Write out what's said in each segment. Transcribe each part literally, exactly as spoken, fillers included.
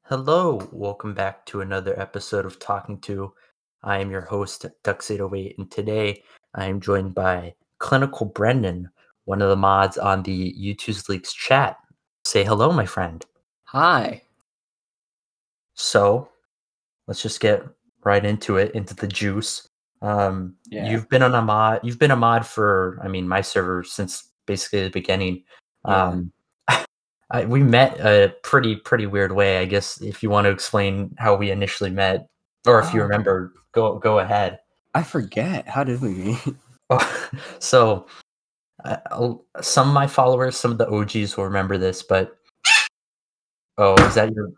Hello, welcome back to another episode of Talking To. I am your host, Dux eight oh eight, and today I am joined by Clinical Brendan, one of the mods on the YouTube's Leaks chat. Say hello, my friend. Hi. So, let's just get right into it, into the juice. Um, Yeah. You've been on a mod. You've been a mod for, I mean, my server since basically the beginning. Yeah. Um, I, we met a pretty pretty weird way. I guess if you want to explain how we initially met, or if you Oh. remember, go go ahead. I forget. How did we meet? So, uh, I'll- some of my followers, some of the O Gs will remember this, but oh, is that your?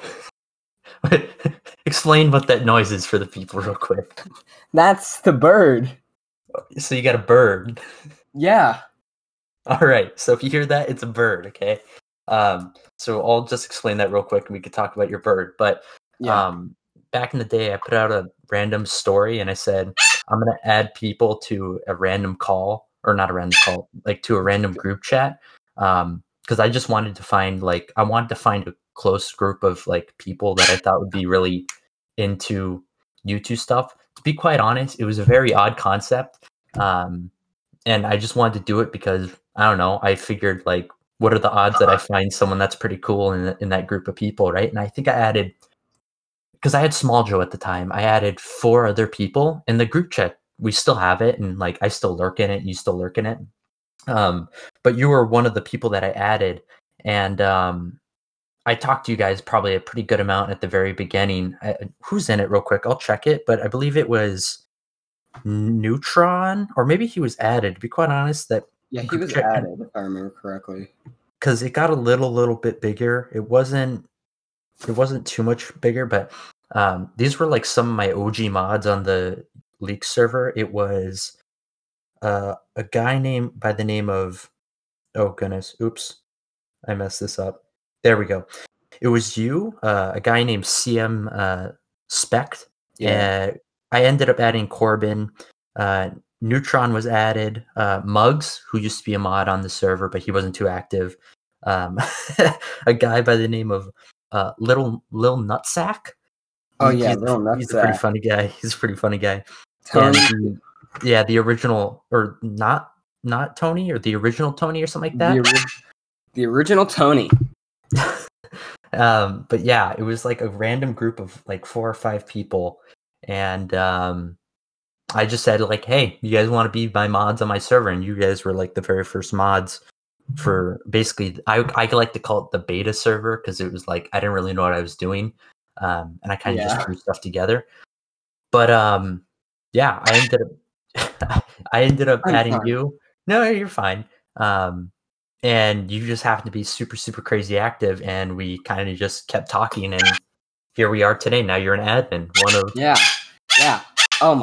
Explain what that noise is for the people real quick. That's the bird. So you got a bird. Yeah. All right. So if you hear that, it's a bird. Okay. Um, so I'll just explain that real quick, and we could talk about your bird. But Yeah. um, back in the day, I put out a random story, and I said I'm gonna add people to a random call, or not a random call, like to a random group chat, um, because I just wanted to find like I wanted to find a close group of like people that I thought would be really into YouTube stuff. To be quite honest, it was a very odd concept. Um, and I just wanted to do it because I don't know. I figured like, what are the odds that I find someone that's pretty cool in in that group of people, right? And I think I added because I had Small Joe at the time. I added four other people in the group chat. We still have it, and like I still lurk in it. You still lurk in it. Um, but you were one of the people that I added, and um, I talked to you guys probably a pretty good amount at the very beginning. I, who's in it, real quick? I'll check it, but I believe it was Neutron, or maybe he was added. To be quite honest, that Yeah, he group was chat added, if I remember correctly. because it got a little little bit bigger. It wasn't it wasn't too much bigger, but um, these were like some of my O G mods on the leak server. It was uh, a guy named by the name of oh goodness, oops, I messed this up. There we go. It was you, uh, a guy named C M uh, Spect. Yeah. Uh, I ended up adding Corbin. Uh, Neutron was added. Uh, Muggs, who used to be a mod on the server, but he wasn't too active. Um, a guy by the name of uh, Little Lil Nutsack. Oh He- yeah, he's, little nuts. he's a pretty funny guy. He's a pretty funny guy. Tony. And the, yeah, the original or not not Tony or the original Tony or something like that. The, ori- the original Tony. um but yeah, it was like a random group of like four or five people, and um I just said like, hey, you guys want to be my mods on my server? And you guys were like the very first mods for basically i i like to call it the beta server, because it was like I didn't really know what I was doing, um and I kind of Yeah. just threw stuff together. But um yeah, i ended up I ended up I'm adding fine. you. No, you're fine. um and you just happened to be super super crazy active, and we kind of just kept talking, and here we are today. Now you're an admin, one of Yeah. Yeah. Oh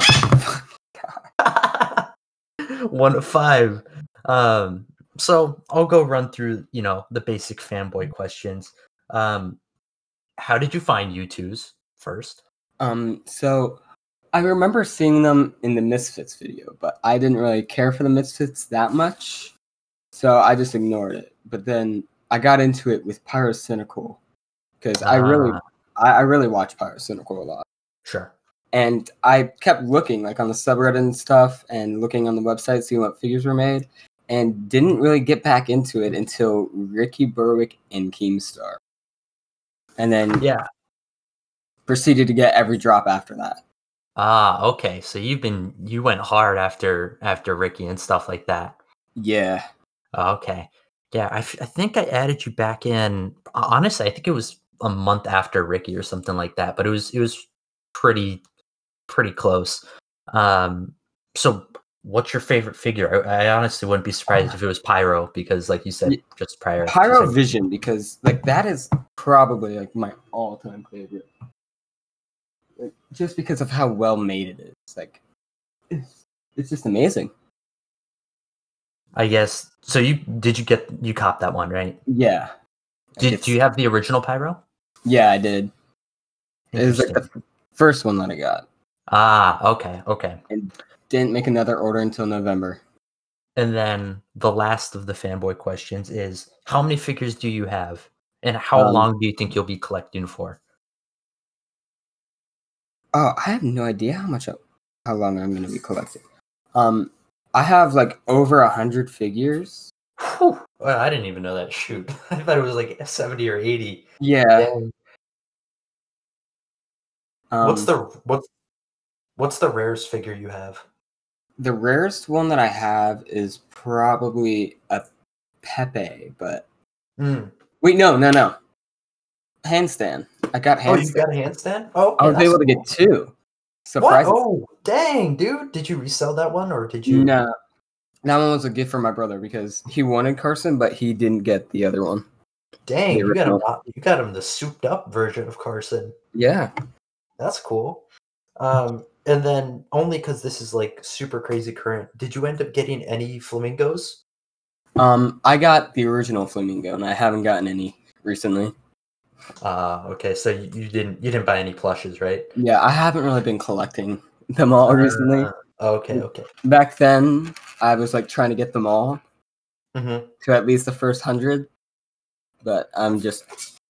my. one of five. um so I'll go run through, you know, the basic fanboy questions. um how did you find U twos first? Um. So I remember seeing them in the Misfits video, but I didn't really care for the Misfits that much, so I just ignored it. But then I got into it with Pyrocynical because I really, Ah, I, I really watch Pyrocynical a lot, sure. and I kept looking like on the subreddit and stuff, and looking on the website, seeing what figures were made, and didn't really get back into it until Ricky Berwick and Keemstar, and then Yeah. proceeded to get every drop after that. Ah, okay. So you've been you went hard after after Ricky and stuff like that. Yeah. Oh, okay. Yeah, I, f- I think I added you back in. Honestly, I think it was a month after Ricky or something like that. But it was it was pretty pretty close. Um, so what's your favorite figure? I, I honestly wouldn't be surprised if it was Pyro, because, like you said, Y- just prior. Pyro just- Vision, because like that is probably like my all-time favorite. Like, just because of how well made it is. Like it's, it's just amazing. I guess. So you did you get you copped that one, right? Yeah. Like, Did it's- do you have the original Pyro? Yeah, I did. It was like the Interesting. f- first one that I got. Ah, okay, okay. And didn't make another order until November. And then the last of the fanboy questions is, how many figures do you have? And how Um, long do you think you'll be collecting for? oh, I have no idea how much how long I'm going to be collecting. Um, I have like over a hundred figures. Whew. Well, I didn't even know that. Shoot, I thought it was like seventy or eighty. Yeah. Dang. What's Um, the what's what's the rarest figure you have? the rarest one that I have is probably a Pepe, but Mm. wait, no, no, no. Handstand. I got Oh, you handstand. got a handstand? Oh, I okay, was that's able to cool. get two. What? Surprising. Oh, dang, dude! Did you resell that one, or did you? No, that one was a gift from my brother because he wanted Carson, but he didn't get the other one. Dang, The you got him. original. You got him the souped up version of Carson. Yeah. That's cool. Um, and then only because this is like super crazy current, did you end up getting any flamingos? Um, I got the original Flamingo, and I haven't gotten any recently. Uh, okay, so you, you didn't you didn't buy any plushes, right? Yeah, I haven't really been collecting them all recently. Uh, okay, okay. Back then, I was like trying to get them all Mm-hmm. to at least the first hundred, but I'm just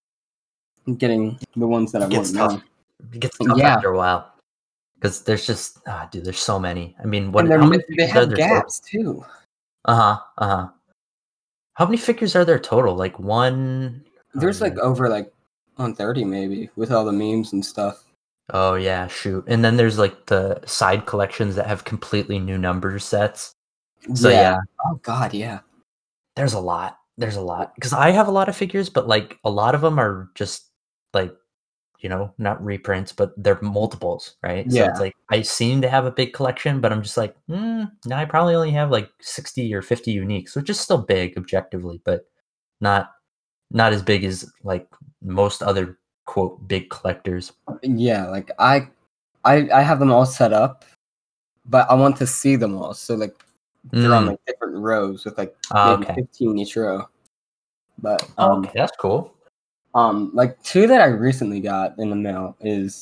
getting the ones that I It gets want tough. now. It gets tough Yeah, after a while because there's just ah, dude, there's so many. I mean, what? and they're How many mi- they figures are have there total? gaps too. Uh huh. Uh huh. How many figures are there total? Like one. There's like Um, over like one thirty maybe with all the memes and stuff. oh yeah, shoot. And then there's like the side collections that have completely new number sets. So Yeah. yeah, Oh God, yeah. there's a lot. There's a lot because I have a lot of figures, but like a lot of them are just like you know not reprints, but they're multiples, right? So it's Yeah. like I seem to have a big collection, but I'm just like, mm, no, I probably only have like sixty or fifty uniques, which is still big objectively, but not not as big as like most other quote big collectors. Yeah, like I I I have them all set up, but I want to see them all. So like they're on Mm, like different rows with like ah, maybe okay. fifteen each row. But Oh, um okay, that's cool. um like two that I recently got in the mail is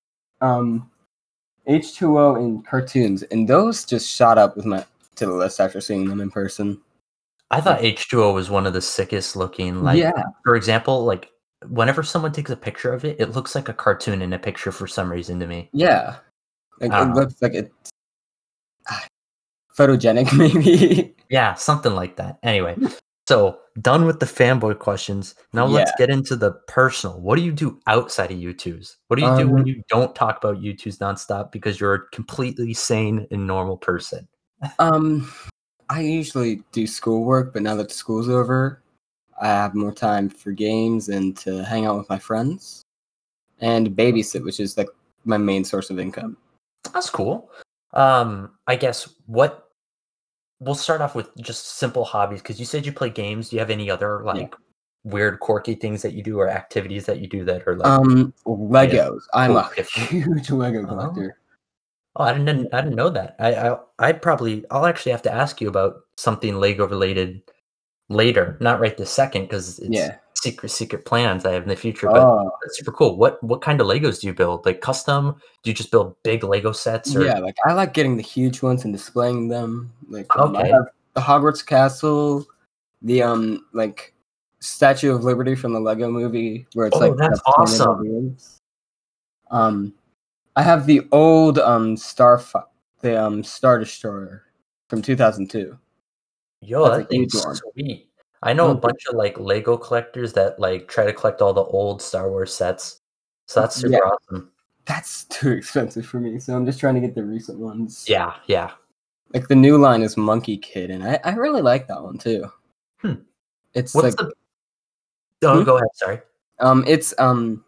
um H two O and cartoons, and those just shot up with my to the list after seeing them in person. I Like thought H two O was one of the sickest looking. Like, yeah, for example, like whenever someone takes a picture of it, it looks like a cartoon in a picture for some reason to me. yeah. Like I it don't know. looks like it's ah, photogenic maybe. Yeah, something like that. Anyway, so done with the fanboy questions. Now let's Yeah. get into the personal. What do you do outside of U twos? What do you do when Um you don't talk about U twos nonstop because you're a completely sane and normal person? um I usually do schoolwork, but now that school's over, I have more time for games and to hang out with my friends and babysit, which is like my main source of income. That's cool. Um, I guess what we'll start off with just simple hobbies because you said you play games. Do you have any other Yeah. like weird, quirky things that you do or activities that you do that are like, Um I guess, Legos. I'm quote a different? huge Lego Oh, collector. oh, I didn't, I didn't know that. I, I, I probably, I'll actually have to ask you about something Lego related later, not right this second because it's Yeah. secret, secret plans I have in the future. But Oh, that's super cool. What, what kind of Legos do you build? Like custom? Do you just build big Lego sets yeah, or? like I like getting the huge ones and displaying them. Like um, I Okay. have the Hogwarts castle, the um like Statue of Liberty from the Lego movie where it's Oh, like that's got painted awesome. over it. Um I have the old um Star the um Star Destroyer from two thousand two. Yo, That's a that huge thing's one. sweet. I know a Mhm. bunch of like Lego collectors that like try to collect all the old Star Wars sets. So that's Yeah, super awesome. that's too expensive for me, so I'm just trying to get the recent ones. Yeah, yeah. Like the new line is Monkey Kid, and I, I really like that one too. Hmm. It's What's like the Oh, hmm? go ahead, sorry. um it's um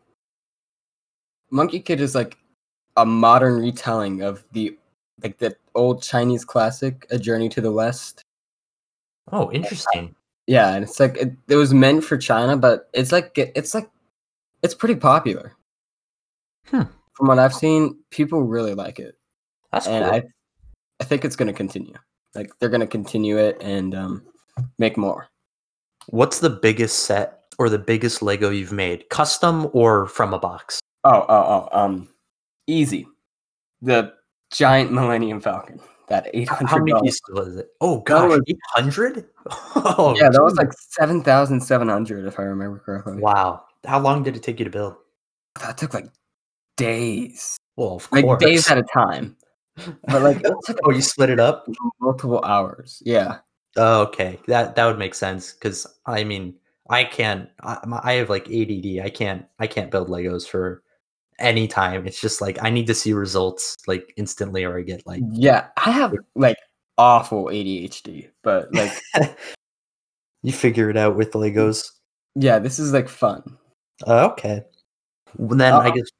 Monkey Kid is like a modern retelling of the like the old Chinese classic, A Journey to the West. Oh, interesting. Yeah, and it's like it, it was meant for China, but it's like it's like it's pretty popular. Hmm. From what I've seen, people really like it, That's and cool. I I think it's going to continue. Like they're going to continue it and um, make more. What's the biggest set or the biggest Lego you've made? Custom or from a box? Oh, oh, oh, um, easy. The giant Millennium Falcon. that eight How hundred many dollars. pieces was it? Oh That gosh, was eight hundred? Oh, yeah, that was geez. like seven thousand seven hundred if I remember correctly. Wow. How long did it take you to build? That took like days, Well, of like days course. at a time. But like it took Oh, you split it up? multiple hours. Yeah. Oh, okay. That that would make sense because I mean, I can't. I, my- I have like A D D. I can't. I can't build Legos for any time. It's just like I need to see results like instantly, or I get like. Yeah, I have like awful A D H D, but like You figure it out with Legos. yeah, this is like fun. Uh, okay. Well, then Uh, I guess.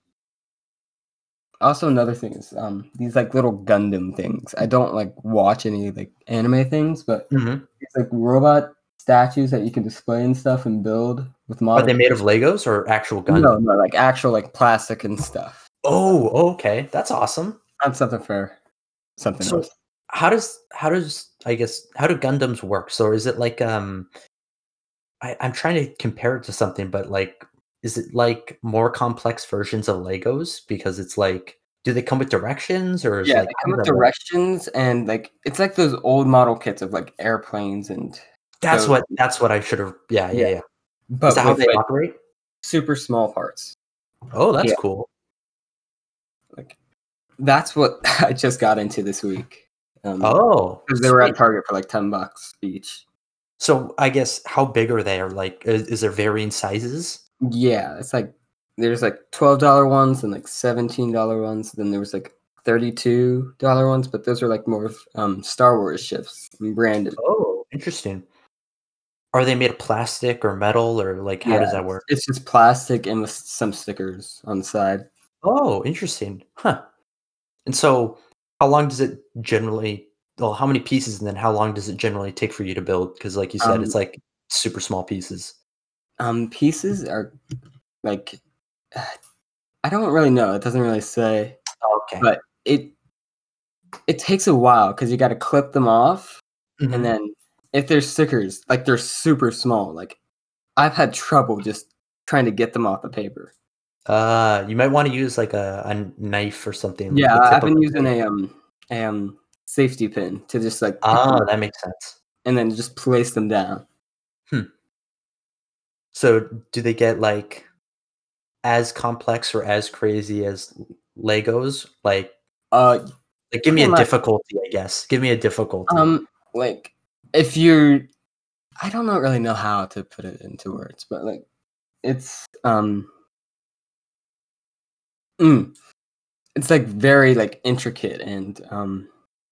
Also, another thing is um these like little Gundam things. I don't like watch any like anime things, but Mhm. these like robot statues that you can display and stuff and build with Are model. they made of Legos or actual No, Gundam? no, like actual like plastic and stuff. Oh, okay. That's awesome. Not something for something So else. how does how does I guess how do Gundams work? So is it like um I, I'm trying to compare it to something, but like is it like more complex versions of Legos? Because it's like do they come with directions or is Yeah, like they how come does with that work? directions and like it's like those old model kits of like airplanes and That's those. what that's what I should have yeah, yeah, Yeah, yeah. Is but that how with they like operate? super small parts. Oh, that's Yeah, cool. like that's what I just got into this week. Um, Oh, because they were at sweet. Target for like ten bucks each. So I guess how big are they? Or like is, is there varying sizes? Yeah, it's like there's like twelve dollar ones and like seventeen dollar ones. Then there was like thirty two dollar ones, but those are like more of, um Star Wars ships and branded. Oh, interesting. Are they made of plastic or metal or like how Yeah, does that it's, work? it's just plastic and with some stickers on the side. Oh, interesting. Huh. And so how long does it generally well, how many pieces and then how long does it generally take for you to build? Because like you said, Um, it's like super small pieces. um, pieces are like I don't really know. It doesn't really say, Okay. but it it takes a while because you got to clip them off, and Mhm. then if there's stickers, like they're super small. Like I've had trouble just trying to get them off the paper. Uh, you might want to use like a, a knife or something, like Yeah, the I- tip I've of been a using knife. a um a um safety pin to just like pick them Ah, up that makes sense. and then just place them down. Hmm. So do they get like as complex or as crazy as Legos? Like Uh, like give me pretty a much. difficulty, I guess. Give me a difficulty. Um, like if you're, I don't know really know how to put it into words, but like it's um, mm, it's like very like intricate and um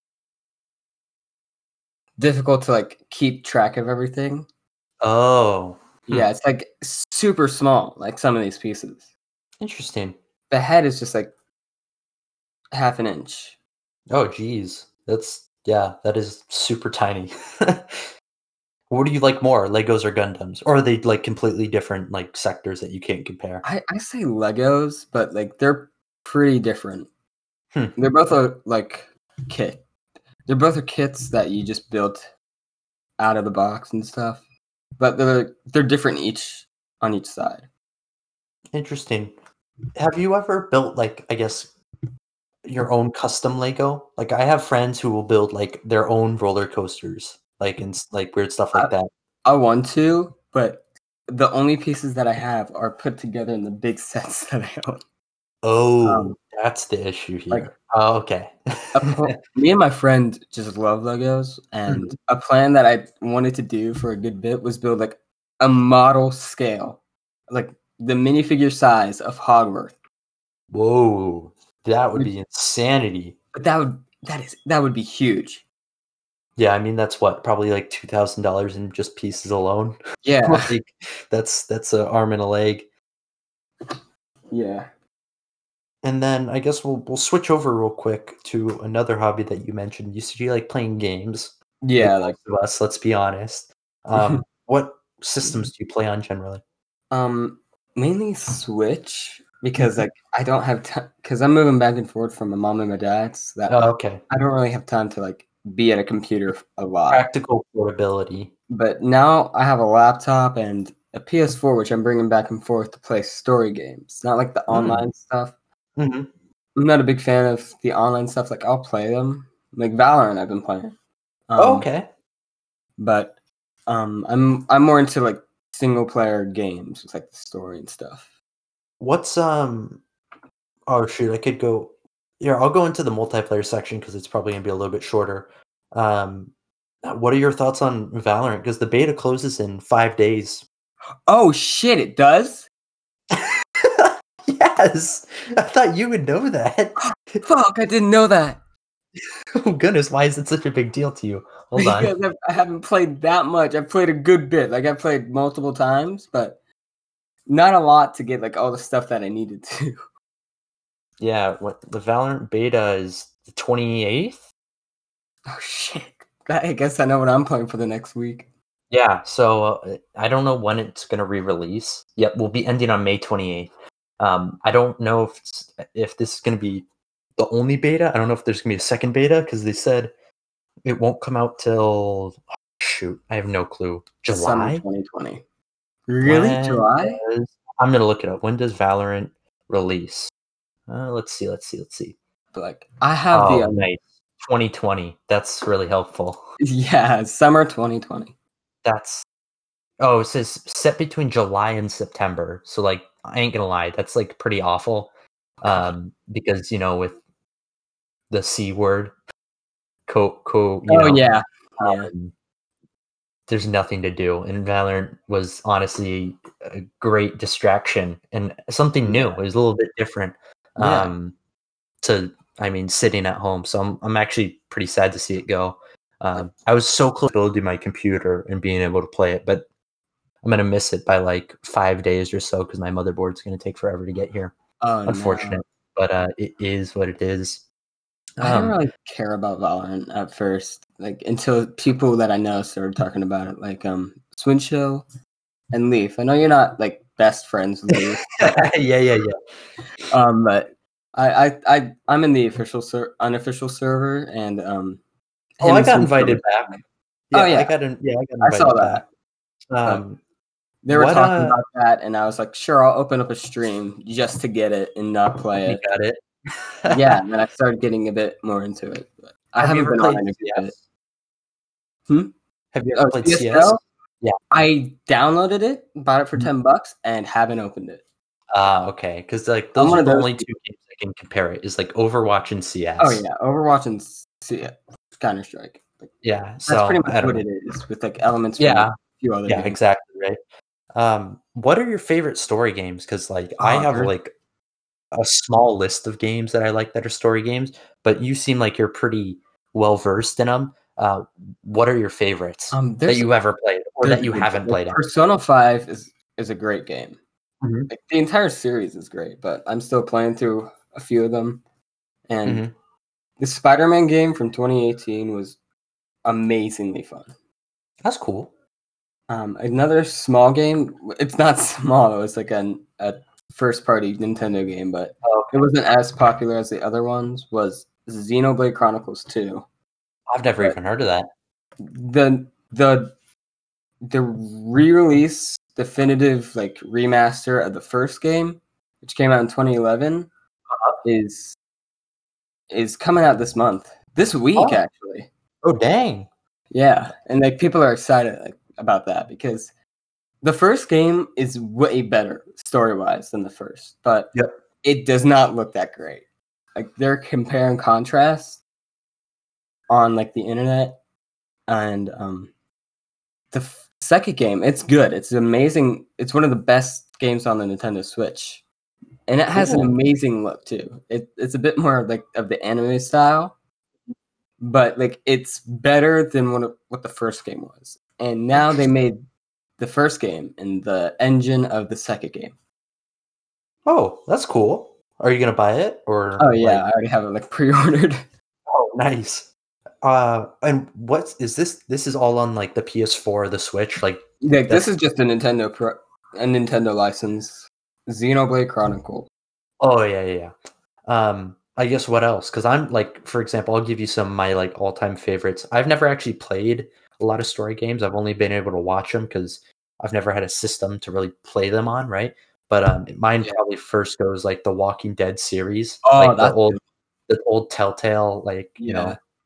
difficult to like keep track of everything. Oh. Hmm. Yeah, it's like super small, like some of these pieces. Interesting. The head is just like half an inch. Oh, geez. That's yeah, that is super tiny. What do you like more, Legos or Gundams? Or are they like completely different like sectors that you can't compare? I, I say Legos, but like they're pretty different. Hmm. They're both a like kit. They're both are kits that you just built out of the box and stuff. But they're they're different each on each side. Interesting. Have you ever built like I guess your own custom Lego? Like I have friends who will build like their own roller coasters, like and s- like weird stuff I, like that. I want to, but the only pieces that I have are put together in the big sets that I own. Um, Oh, that's the issue like here. Oh, okay. a pl- me and my friend just love Legos, and Mhm. a plan that I wanted to do for a good bit was build like a model scale, like the minifigure size of Hogwarts. Whoa, that would Which, be insanity. but that would that is that would be huge. Yeah, I mean that's what probably like two thousand dollars in just pieces alone. Yeah, Like that's that's an arm and a leg. yeah, And then I guess we'll we'll switch over real quick to another hobby that you mentioned. You said you like playing games, like yeah. Like, most of us. Let's be honest. Um, what systems do you play on generally? um, mainly Switch because Mhm. like I don't have time because I'm moving back and forth from my mom and my dad's. So that Oh, okay. I don't really have time to like be at a computer a lot. Practical portability. But now I have a laptop and a P S four, which I'm bringing back and forth to play story games, not like the Mm. online stuff. Mhm. I'm not a big fan of the online stuff. Like I'll play them, Like Valorant, I've been playing. Um, oh, okay. But um, I'm I'm more into like single player games with like the story and stuff. What's um? Oh shoot, I could go. Yeah, I'll go into the multiplayer section because it's probably gonna be a little bit shorter. Um, what are your thoughts on Valorant? Because the beta closes in five days. Oh shit! It does. Yes, I thought you would know that. Fuck! I didn't know that. Oh goodness, why is it such a big deal to you? Hold on. Because I've, I haven't played that much. I've played a good bit. Like I've played multiple times, but not a lot to get like all the stuff that I needed to. Yeah, what the Valorant beta is the twenty-eighth? Oh shit. I guess I know what I'm playing for the next week. Yeah, so uh, I don't know when it's going to re-release. Yep, we'll be ending on May twenty-eighth. Um, I don't know if it's, if this is going to be the only beta. I don't know if there's going to be a second beta because they said it won't come out till oh, shoot. I have no clue. Summer July twenty twenty. Really? When July? does- I'm going to look it up. When does Valorant release? Uh, let's see. Let's see. Let's see. But like I have Oh, the um, nice. twenty twenty. That's really helpful. yeah, summer twenty twenty. That's oh, it says set between July and September. So like I ain't gonna lie, that's like pretty awful. Um, because you know, with the C word, co co you Oh know, yeah. Yeah. um, there's nothing to do. And Valorant was honestly a great distraction and something new. Yeah. It was a little bit different. Yeah. Um to I mean sitting at home. So I'm I'm actually pretty sad to see it go. Um, I was so close to building my computer and being able to play it, but I'm gonna miss it by like five days or so because my motherboard's gonna take forever to get here. Oh Unfortunate, no. but uh, it is what it is. I didn't Um, really care about Valorant at first, like until people that I know started talking about it, like um Swinchill and Leaf. I know you're not like best friends with Leaf. yeah, yeah, yeah. Um, but I, I, I, I'm in the official, ser- unofficial server, and um. Oh, him I and got Swinchill- invited back. Yeah, Oh, yeah. I got in, yeah, I got I invited saw back. that. Um, They were what, talking uh, about that, and I was like, sure, I'll open up a stream just to get it and not play you it. got it. Yeah, and then I started getting a bit more into it. But I Have you haven't ever been played on it a C bit. S? Hmm? Have you ever Oh, played C S C S? G O? Yeah. I downloaded it, bought it for Mhm. ten bucks, and haven't opened it. Ah, okay. Because like I'm those one are of the those only two games I can compare it. Is like Overwatch and C S. Oh yeah, Overwatch and C- Counter Strike. Like, Yeah. that's So pretty much I don't what know. it is, with like elements from Yeah. a few other Yeah. games. Exactly. Right. Um, what are your favorite story games? Because like I Oh, have there's- like a small list of games that I like that are story games, but you seem like you're pretty well versed in them. Uh, what are your favorites Um, that there's you ever played or there's that you a good- haven't like, played? At? Persona five is is a great game. Mhm. Like, the entire series is great, but I'm still playing through a few of them. And Mhm. the Spider-Man game from twenty eighteen was amazingly fun. That's cool. Um, another small game. It's not small. It was like an, a first-party Nintendo game, but Oh, it wasn't as popular as the other ones. Was Xenoblade Chronicles two. I've never But even heard of that. the the the re-release definitive like remaster of the first game, which came out in twenty eleven, Uh-huh. is is coming out this month. This week, Oh. actually. Oh dang! Yeah, and like people are excited like, about that because the first game is way better story wise than the first, but Yep. it does not look that great. Like they're compare and contrast on like the internet, and um, the f- second game, it's good. It's amazing. It's one of the best games on the Nintendo Switch, and it has an Cool. amazing look too. It, it's a bit more like of the anime style, but like it's better than what what the first game was. And now they made the first game in the engine of the second game. Oh, that's cool. Are you gonna buy it or? Oh yeah, like- I already have it like pre-ordered. Oh, nice. Uh, and what is this? This is all on like the P S four, or the Switch. Like, Like this That's- is just a Nintendo pro, a Nintendo license. Xenoblade Chronicle. oh yeah, yeah, yeah. Um, I guess what else? Because I'm like, for example, I'll give you some of my like all-time favorites. I've never actually played a lot of story games. I've only been able to watch them because I've never had a system to really play them on, right? But um, mine Yeah. probably first goes like the Walking Dead series, Oh, like the that's old, good. the old Telltale, like you Yeah. know,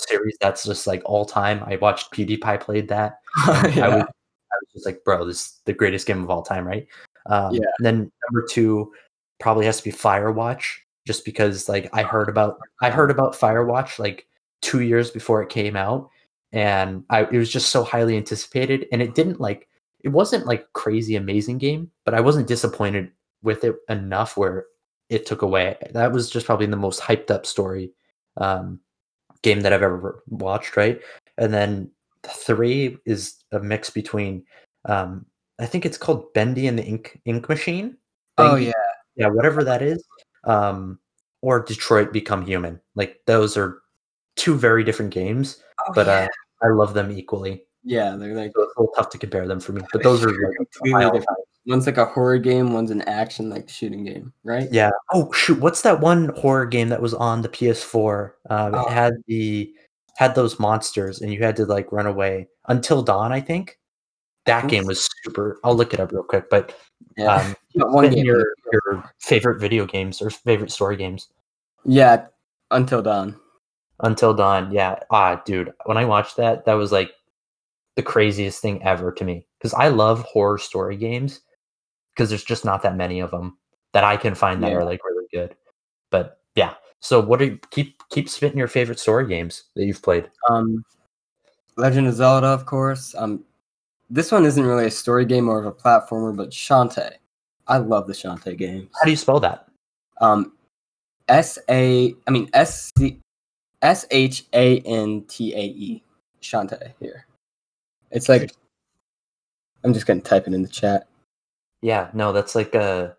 series that's just like all time. I watched PewDiePie played that, and I was Yeah. I was just like, bro, this is the greatest game of all time, right? Yeah. Um, then number two probably has to be Firewatch, just because like I heard about I heard about Firewatch like two years before it came out, and I it was just so highly anticipated, and it didn't like it wasn't like crazy amazing game, but I wasn't disappointed with it enough where it took away. That was just probably the most hyped up story um, game that I've ever watched, right? And then three is a mix between um, I think it's called Bendy and the Ink Ink Machine. Oh Bendy, yeah. yeah, whatever that is. Um, or Detroit Become Human. Like those are two very different games, Oh but yeah. uh, I love them equally. Yeah, they're like So it's a little tough to compare them for me. But those are like my completely all-time. different. One's like a horror game, one's an action like shooting game, right? Yeah. Oh shoot, what's that one horror game that was on the P S four? Um, it Oh, had the had those monsters, and you had to like run away. Until Dawn, I think. I That think game so. was super. I'll look it up real quick. But Yeah. um, But one spit in game. your your favorite video games or favorite story games. Yeah, Until Dawn. Until Dawn, yeah. Ah, dude, when I watched that, that was like the craziest thing ever to me because I love horror story games because there's just not that many of them that I can find that Yeah. are like really good. But yeah, so what do you keep keep spitting your favorite story games that you've played? Um, Legend of Zelda, of course. Um, this one isn't really a story game, more of a platformer, but Shantae. I love the Shantae games. How do you spell that? Um, S A, I mean S C S H A N T A E. Shantae here. It's like I'm just gonna type it in the chat. Yeah, no, that's like a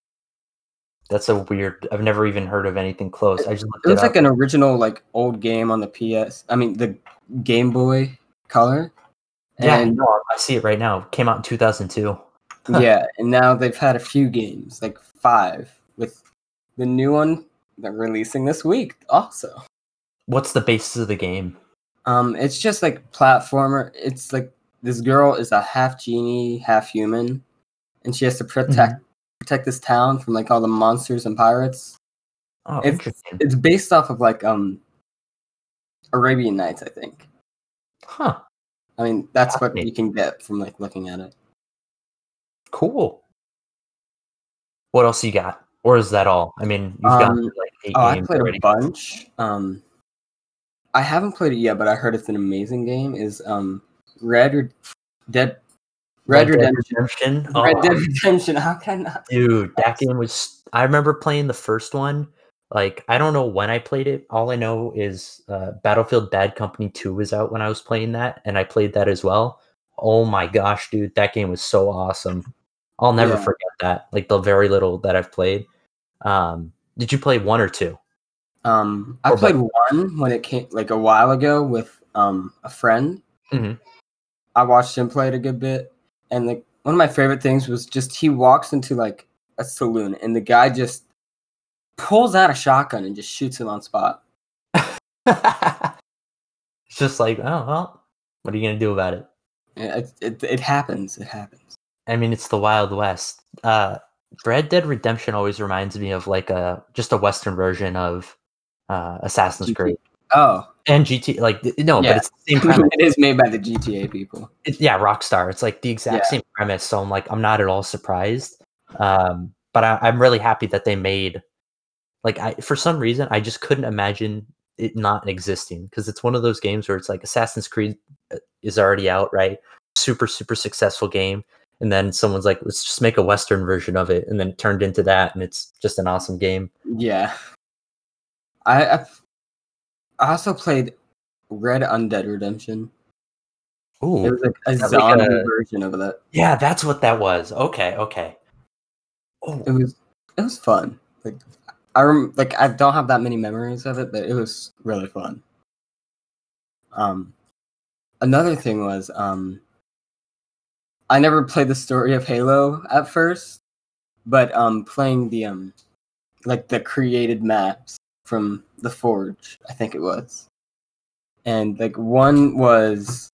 that's a weird. I've never even heard of anything close. I just looked It it was up. like an original like old game on the P S. I mean the Game Boy Color. Yeah, And no, I see it right now. It came out in two thousand two. yeah, and now they've had a few games, like five, with the new one they're releasing this week also. What's the basis of the game? Um, it's just like platformer. It's like this girl is a half genie, half human, and she has to protect Mhm. protect this town from like all the monsters and pirates. Oh, It's interesting. it's based off of like um Arabian Nights, I think. Huh. I mean, that's what Fascinating. you can get from like looking at it. Cool. What else you got? Or is that all? I mean, you've gone Um, through like eight oh, I games played a already. bunch. Um, I haven't played it yet, but I heard it's an amazing game. Is um Red Red Dead Red, Red Dead Redemption. Redemption. Red Oh, Dead Redemption. How can I not? dude, that game was. I remember playing the first one. Like, I don't know when I played it. All I know is uh, Battlefield Bad Company two was out when I was playing that, and I played that as well. Oh my gosh, dude, that game was so awesome. I'll never Yeah. forget that. Like the very little that I've played. Um, did you play one or two? Um, I Or played both? one when it came like a while ago with um a friend. Mhm. I watched him play it a good bit, and like one of my favorite things was just he walks into like a saloon, and the guy just pulls out a shotgun and just shoots him on spot. It's just like, oh well, what are you gonna do about it? It, it, it happens. It happens. I mean, it's the Wild West. Uh, Red Dead Redemption always reminds me of like a just a Western version of uh, Assassin's G T A. Creed Oh, and G T. Like th- no, yeah. but it's the same premise. It is made by the G T A people. It's, yeah, Rockstar. It's like the exact Yeah. same premise. So I'm like, I'm not at all surprised. Um, but I, I'm really happy that they made like I for some reason I just couldn't imagine it not existing because it's one of those games where it's like Assassin's Creed uh, is already out, right? Super super successful game, and then someone's like, let's just make a Western version of it, and then it turned into that, and it's just an awesome game. Yeah. I I've, I also played Red Undead Redemption. Ooh, It was like a is that like zombie a- version of that. yeah, that's what that was. Okay, okay. It Oh, was it was fun. Like I rem- like I don't have that many memories of it, but it was really fun. Um, another thing was um, I never played the story of Halo at first, but um, playing the um, like the created maps from the Forge, I think it was, and like one was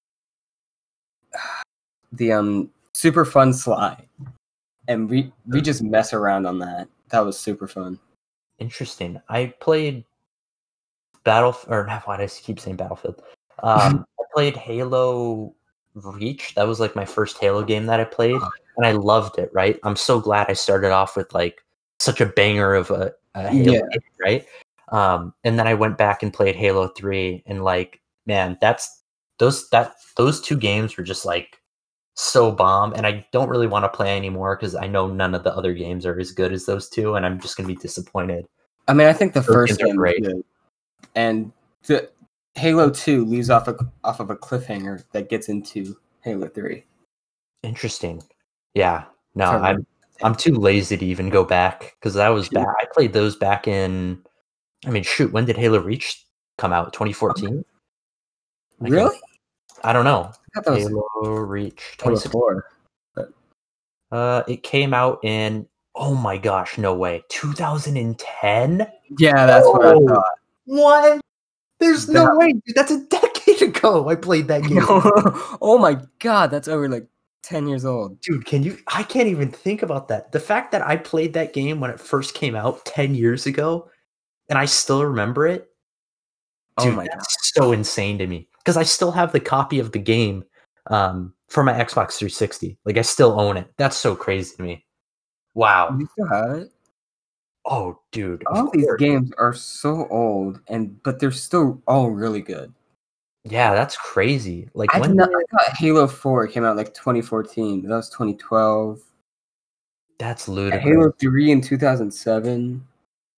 the um super fun slide, and we we just mess around on that. That was super fun. interesting. I played Battle or not, why do I keep saying Battlefield? Um, I played Halo Reach. That was like my first Halo game that I played, and I loved it. Right, I'm so glad I started off with like such a banger of a, a Halo Yeah. game, right? Um, and then I went back and played Halo three, and like, man, that's those that those two games were just like so bomb, and I don't really want to play anymore because I know none of the other games are as good as those two, and I'm just gonna be disappointed. I mean, I think the Those first games are game was great. good, and the Halo two leaves off a, off of a cliffhanger that gets into Halo three. Interesting. Yeah. No, For I'm I'm too lazy to even go back because that was back. I played those back in. I mean, shoot, when did Halo Reach come out? twenty fourteen. Really? I don't know. I thought that was Halo Reach Halo twenty sixteen. four. But Uh, it came out in. Oh my gosh, no way. two thousand ten. yeah, that's what I Oh, thought. What? There's no That- way, dude. That's a decade ago. I played that game. Oh my god, that's over like ten years old. Dude, can you? I can't even think about that. The fact that I played that game when it first came out ten years ago, and I still remember it. Dude, Oh my that's god. so insane to me because I still have the copy of the game um, for my Xbox three sixty. Like, I still own it. That's so crazy to me. Wow. You still have it? Oh, dude. Of All these course. games are so old, and but they're still all really good. Yeah, that's crazy. Like, I when did not. did- I thought Halo four came out like twenty fourteen, but that was twenty twelve. that's Yeah, ludicrous. Halo three in two thousand seven.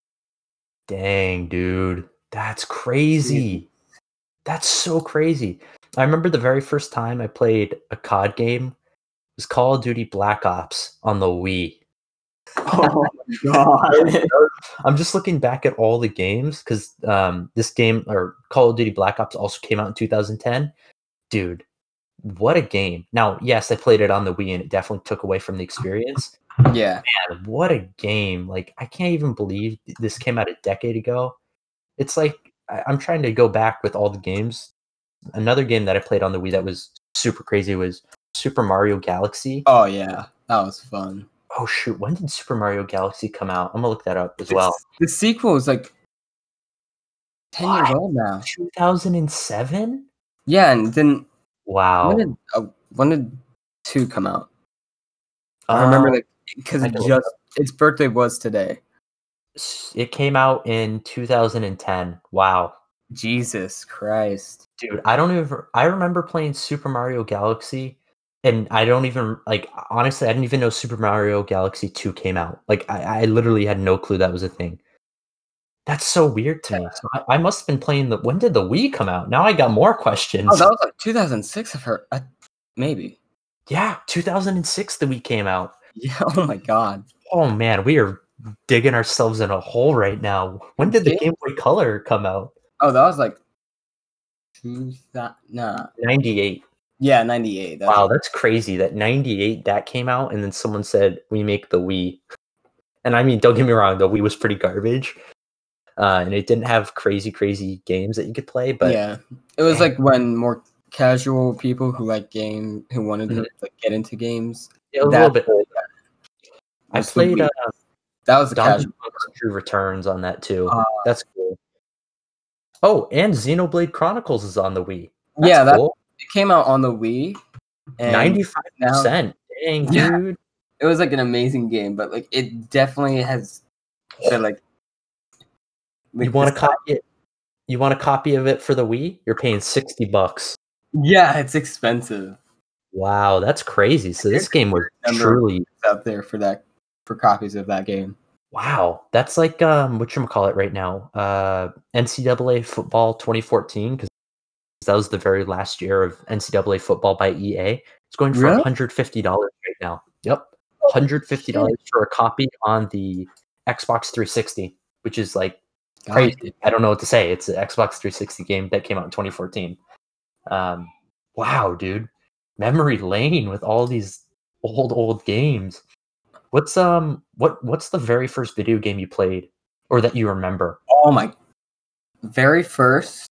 Dang, dude. That's crazy. That's so crazy. I remember the very first time I played a C O D game was Call of Duty Black Ops on the Wii. Oh my god! I'm just looking back at all the games because um, this game or Call of Duty Black Ops also came out in two thousand ten. Dude, what a game. Now, yes, I played it on the Wii and it definitely took away from the experience. Yeah, Man, what a game. Like, I can't even believe this came out a decade ago. It's like I- I'm trying to go back with all the games. Another game that I played on the Wii that was super crazy was Super Mario Galaxy. oh yeah, that was fun. Oh shoot, when did Super Mario Galaxy come out? I'm gonna look that up as well. The sequel is like ten years old now. two thousand seven? Yeah, and then Wow. when did uh, when did two come out? I remember Uh, like because I it can look just its birthday was today. s- it came out in two thousand ten. Wow. Jesus Christ! Dude, I don't even I remember playing Super Mario Galaxy and I don't even like honestly I didn't even know Super Mario Galaxy two came out. Like I, I literally had no clue that was a thing. That's so weird to me. So I, I must have been playing the when did the Wii come out? Now I got more questions. Oh, that was like two thousand six of her, uh, maybe. Yeah, two thousand six the Wii came out. Yeah. Oh my god. Oh man, we are digging ourselves in a hole right now. When did the Yeah. Game Boy Color come out? Oh, that was like two thousand. Nah. ninety-eight. Yeah, ninety-eight. That's Wow, that's crazy that ninety-eight that came out and then someone said we make the Wii. And I mean, don't get me wrong, the Wii was pretty garbage. Uh, and it didn't have crazy, crazy games that you could play, but yeah. It was like when more casual people who like game who wanted Mhm. to like get into games. it was a that- little bit old. I was the played Wii. uh, That was the Donkey casual. Kong Country Returns on that too. Uh, That's cool. Oh, and Xenoblade Chronicles is on the Wii. That's yeah, that cool. it came out on the Wii. And ninety-five percent. Dang, Yeah. dude. it was like an amazing game, but like it definitely has the like. You like, want a this- copy it? You want a copy of it for the Wii? You're paying sixty bucks. Yeah, it's expensive. Wow, that's crazy. So this game was Number- truly Out there for that for copies of that game. wow. That's like um whatchamacallit right now. Uh N C double A football twenty fourteen, because that was the very last year of N C double A football by E A. It's going for Really? one hundred fifty dollars right now. Yep. one hundred fifty dollars for a copy on the Xbox three sixty, which is like crazy. I don't know what to say. It's an Xbox three sixty game that came out in twenty fourteen. Um, wow, dude, memory lane with all these old old games. What's um what what's the very first video game you played or that you remember? Oh my! Very first,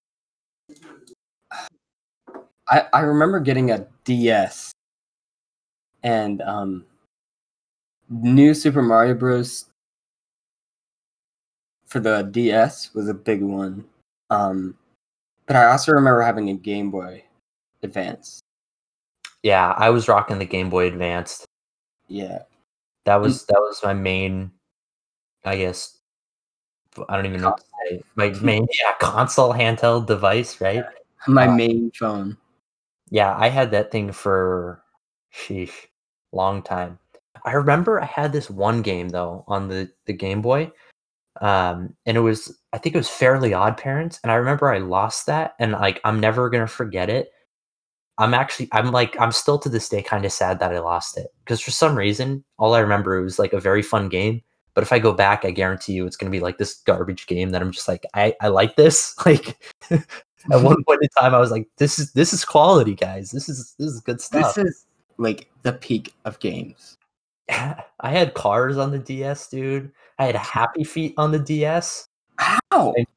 I I remember getting a D S, and um, new Super Mario Bros. For the D S was a big one. Um, but I also remember having a Game Boy Advance. Yeah, I was rocking the Game Boy Advanced. Yeah, That and was that was my main, I guess. I don't even know what to say. My main yeah console handheld device, right? my Uh, main phone. yeah, I had that thing for sheesh, long time. I remember I had this one game though on the the Game Boy, um, and it was I think it was Fairly Odd Parents, and I remember I lost that, and like I'm never gonna forget it. I'm actually I'm like I'm still to this day kind of sad that I lost it because for some reason all I remember it was like a very fun game. But if I go back, I guarantee you it's gonna be like this garbage game that I'm just like I I like this. Like at one point in time, I was like, this is this is quality, guys. This is this is good stuff. This is like the peak of games. I had Cars on the D S, dude. I had Happy Feet on the D S. How? And-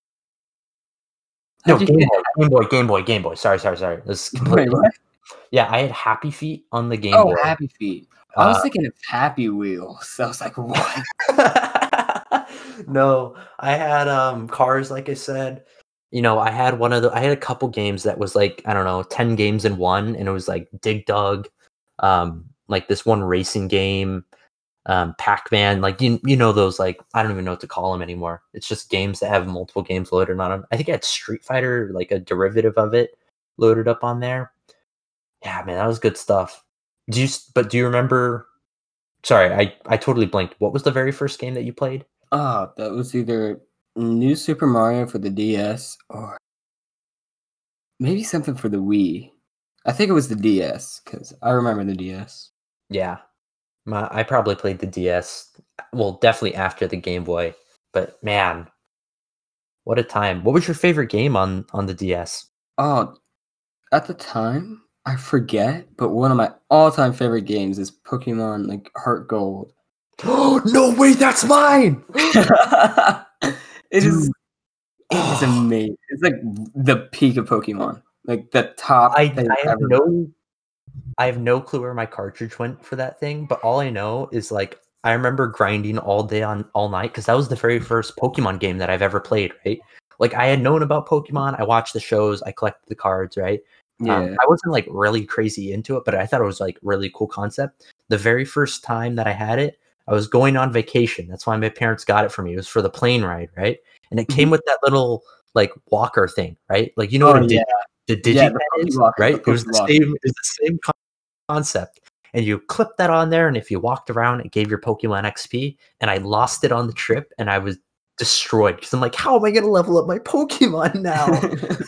no, How'd you Game get Boy, Game Boy, Game Boy, Game Boy. Sorry, sorry, sorry. This is Wait, completely. what? Yeah, I had Happy Feet on the Game Oh, Boy. Happy Feet. I was Uh, thinking of Happy Wheels. I was like, what? No, I had um Cars, like I said. You know, I had one of the I had a couple games that was like, I don't know, ten games in one, and it was like Dig Dug, um, like this one racing game, um, Pac-Man, like you you know those like I don't even know what to call them anymore. It's just games that have multiple games loaded on them. I think I had Street Fighter, like a derivative of it, loaded up on there. Yeah, man, that was good stuff. Do you s- but do you remember sorry, I I totally blanked. What was the very first game that you played? Oh, that was either New Super Mario for the D S or maybe something for the Wii. I think it was the D S because I remember the D S. Yeah. My I probably played the D S. Well, definitely after the Game Boy. But man, what a time. What was your favorite game on on the D S? Oh, at the time, I forget, but one of my all-time favorite games is Pokemon like Heart Gold. Oh, no way, that's mine. it is Dude. it is Oh, amazing. It's like the peak of Pokemon. Like the top I thing I have ever. no I have no clue where my cartridge went for that thing, but all I know is like I remember grinding all day on all night because that was the very first Pokemon game that I've ever played, right? Like I had known about Pokemon, I watched the shows, I collected the cards, right? Um, Yeah. I wasn't like really crazy into it, but I thought it was like really cool concept. The very first time that I had it, I was going on vacation. That's why my parents got it for me. It was for the plane ride, right? And it came Mhm. with that little like walker thing, right? Like you know Oh what a yeah. digi- the Yeah, Digipad the is, Pokewalker, the right? It was the Pokewalker. same. It was the same concept. And you clip that on there, and if you walked around, it gave your Pokemon X P. And I lost it on the trip, and I was destroyed because I'm like, how am I going to level up my Pokemon now?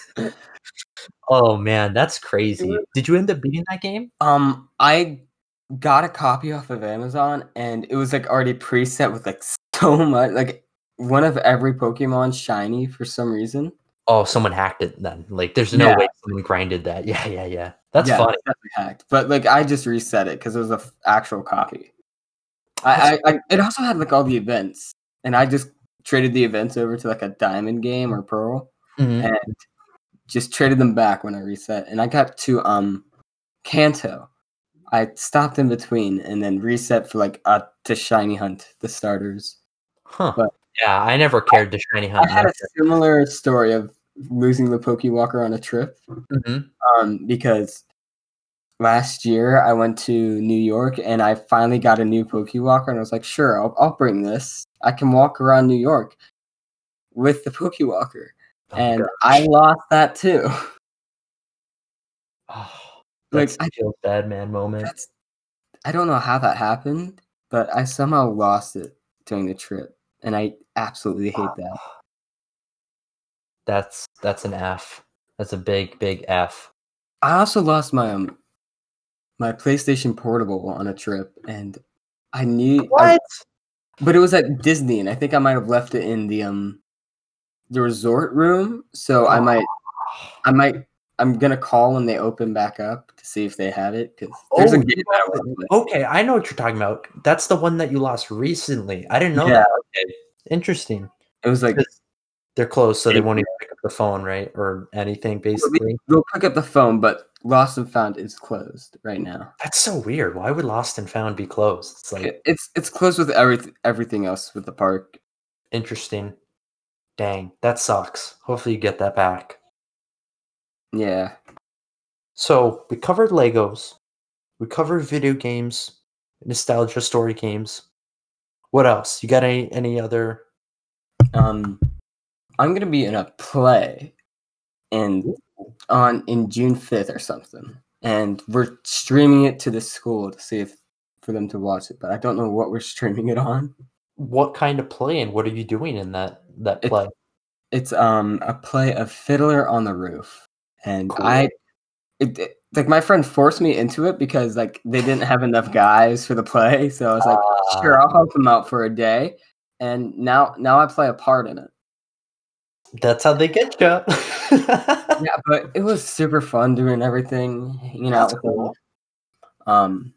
Oh man, that's crazy. Did you end up beating that game? um, I got a copy off of Amazon, and it was like already preset with like so much, like one of every Pokemon shiny for some reason. Oh, someone hacked it then. Like, there's no Yeah, way someone grinded that. Yeah, yeah, yeah. That's yeah, funny. it's definitely hacked. But like, I just reset it because it was a f- actual copy. That's I, I, I, it also had like all the events, and I just traded the events over to like a diamond game or pearl, mhm. and just traded them back when I reset. And I got to um Kanto. I stopped in between and then reset for like uh to shiny hunt the starters. Huh. But Yeah, I never cared to shiny I hunt had a neither. similar story of losing the Pokewalker on a trip. Mhm. Um, because last year I went to New York and I finally got a new Pokewalker and I was like, sure, I'll, I'll bring this. I can walk around New York with the Pokewalker. Oh And I gosh. lost that too. Oh, like that's I feels bad man moment. that's I don't know how that happened, but I somehow lost it during the trip. And I absolutely hate that. That's that's an F. That's a big, big F. I also lost my um my PlayStation Portable on a trip, and I need I, What? but it was at Disney, and I think I might have left it in the um the resort room. So I Oh, might I might I'm gonna call when they open back up to see if they have it because there's a oh, game you that I lost want to it. play. Okay, I know what you're talking about. That's the one that you lost recently. I didn't know Yeah, that. Okay, interesting. it was like 'Cause they're closed, so they won't April. even pick up the phone, right, or anything, Well, they- basically. They'll pick up the phone, but Lost and Found is closed right now. That's so weird. Why would Lost and Found be closed? It's like It, it's it's closed with everything everything else with the park. interesting. Dang, that sucks. Hopefully you get that back. Yeah. So we covered Legos. We covered video games, nostalgia story games. What else? You got any any other? Um, I'm gonna be in a play, and on in June fifth or something, and we're streaming it to the school to see if for them to watch it. But I don't know what we're streaming it on. What kind of play and what are you doing in that that play? It's, it's um a play of Fiddler on the Roof, and Cool. I, it, it like my friend forced me into it because like they didn't have enough guys for the play, so I was like, Uh, sure, I'll help them out for a day, and now now I play a part in it. That's how they get you. Yeah, but it was super fun doing everything, hanging out That's with cool. them. Um,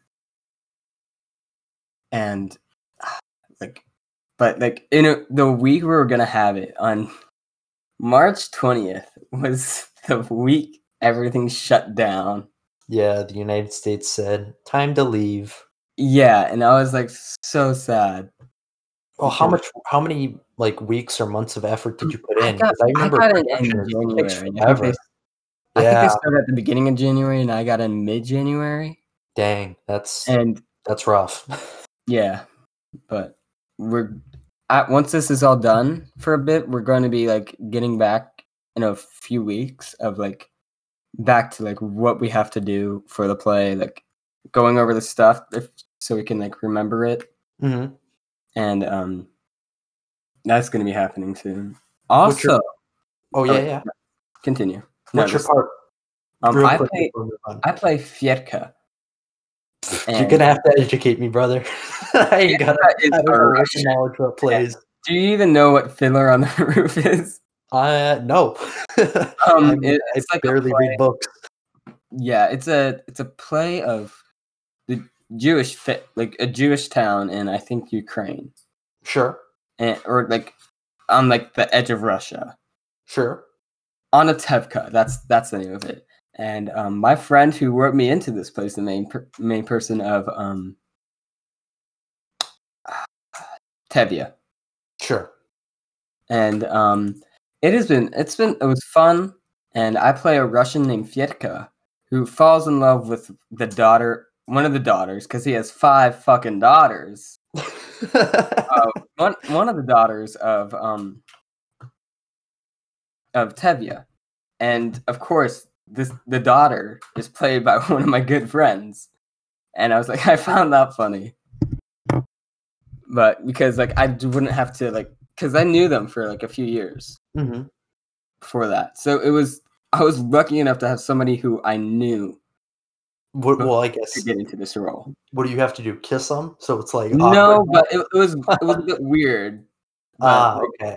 and like, but like in a, the week we were gonna have it on March twentieth was the week everything shut down. Yeah, the United States said time to leave. Yeah, and I was like so sad. Well, how because much? How many like weeks or months of effort did you put I in? got Because I I remember got it production in is- it takes January. I think forever. they I think they Yeah, started at the beginning of January, and I got in mid January. dang, that's And that's rough. yeah, but we're at, once this is all done for a bit, we're going to be like getting back in a few weeks of like back to like what we have to do for the play, like going over the stuff if, so we can like remember it, hmm and um, that's going to be happening soon. What's your? Also, Oh yeah, oh, yeah. continue. No, What's your just, part? um, Real I quick play before we move on. I play Fierka. You're And gonna have to educate me, brother. I ain't got Fierka is I don't a know what Russian. knowledge what plays. Do you even know what Fiddler on the Roof is? Uh, no. Um, I, mean, it, I it's like a barely play. read books. Yeah, it's a it's a play of the Jewish fit like a Jewish town in I think Ukraine, Sure, and or like on like the edge of Russia, sure. on a Tevka. That's that's the name of it. And um, my friend who wrote me into this place, the main per, main person of um, Tevye, Sure. and um, it has been it's been it was fun. And I play a Russian named Fyetka who falls in love with the daughter, one of the daughters, because he has five fucking daughters. uh, one one of the daughters of um of Tevye, and of course this the daughter is played by one of my good friends, and I was like, I found that funny, but because like I wouldn't have to like because I knew them for like a few years hmm before that, so it was I was lucky enough to have somebody who I knew What, well, I to guess. get into this role. What do you have to do? Kiss them? So it's like No, awkward. but it, it was it was a bit weird. But Ah, like, okay.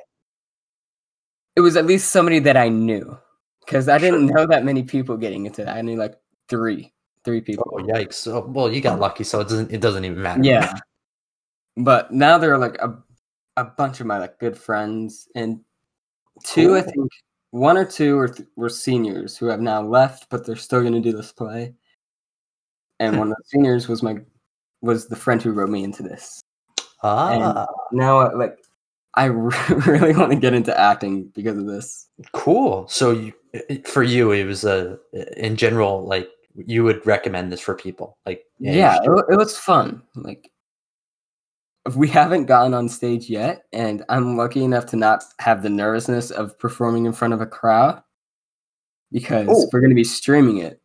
it was at least somebody that I knew, because I didn't know that many people getting into that. I knew like three, three people. Oh, yikes! Oh, well, you got lucky, so it doesn't. It doesn't even matter. Yeah, but now they're like a a bunch of my like good friends, and two, I Cool. think one or two were th- were seniors who have now left, but they're still going to do this play. And Hmm. one of the seniors was my was the friend who wrote me into this. Ah, Now, uh, like, I really want to get into acting because of this. cool. So you, it- for you, it was a in general like you would recommend this for people, like yeah, you Yeah, should it, do it. wa- it was fun. Like, we haven't gotten on stage yet, and I'm lucky enough to not have the nervousness of performing in front of a crowd because Oh. we're going to be streaming it.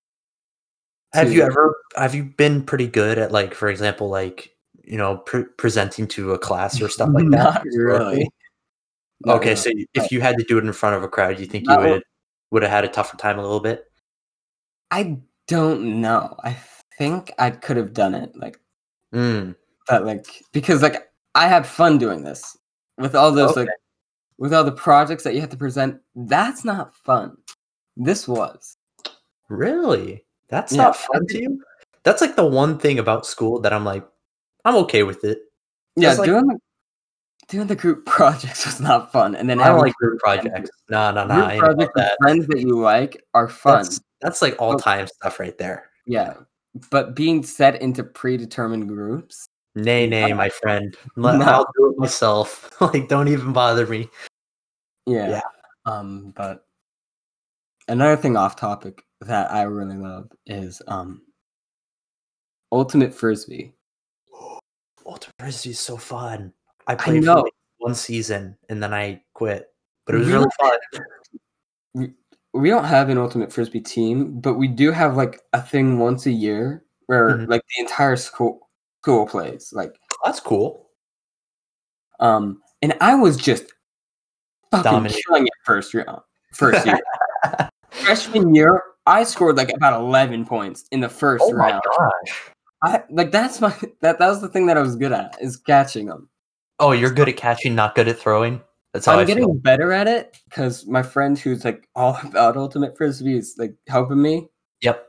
Have to- you ever have you been pretty good at like, for example, like you know, pre- presenting to a class or stuff like that? Not historically? really. Not Okay, really. so y- if you had to do it in front of a crowd, you think you Not- would would have had a tougher time a little bit? I don't know. I think I could have done it, like, Mm. but like because like I had fun doing this with all those like Okay. with all the projects that you have to present. That's not fun. This was. Really? That's Yeah, not fun to you? That's like the one thing about school that I'm like, I'm okay with it. Yeah, That's like- doing the, doing the group projects was not fun, and then I don't having like group projects. No, no, no. group I ain't about projects with that. friends that you like are fun. That's that's like all time stuff right there. Yeah, but being set into predetermined groups. Nay, nay, No. my friend. Let- No. I'll do it myself. Like, don't even bother me. Yeah. Yeah. Um, but another thing off topic that I really love is um Ultimate Frisbee. Ultimate Frisbee is so fun. I I played for know. like one season and then I quit, but it was We really don't fun. we, we don't have an Ultimate Frisbee team, but we do have like a thing once a year where Mhm. like the entire school school plays. Like That's cool. um and I was just fucking Dominating. killing it first round. First year. Freshman year, I scored like about eleven points in the first Oh my round. gosh. I like that's my that that was the thing that I was good at is catching them. Oh, you're good at catching, not good at throwing? That's how I'm I getting feel. better at it because my friend who's like all about Ultimate Frisbee is like helping me. Yep.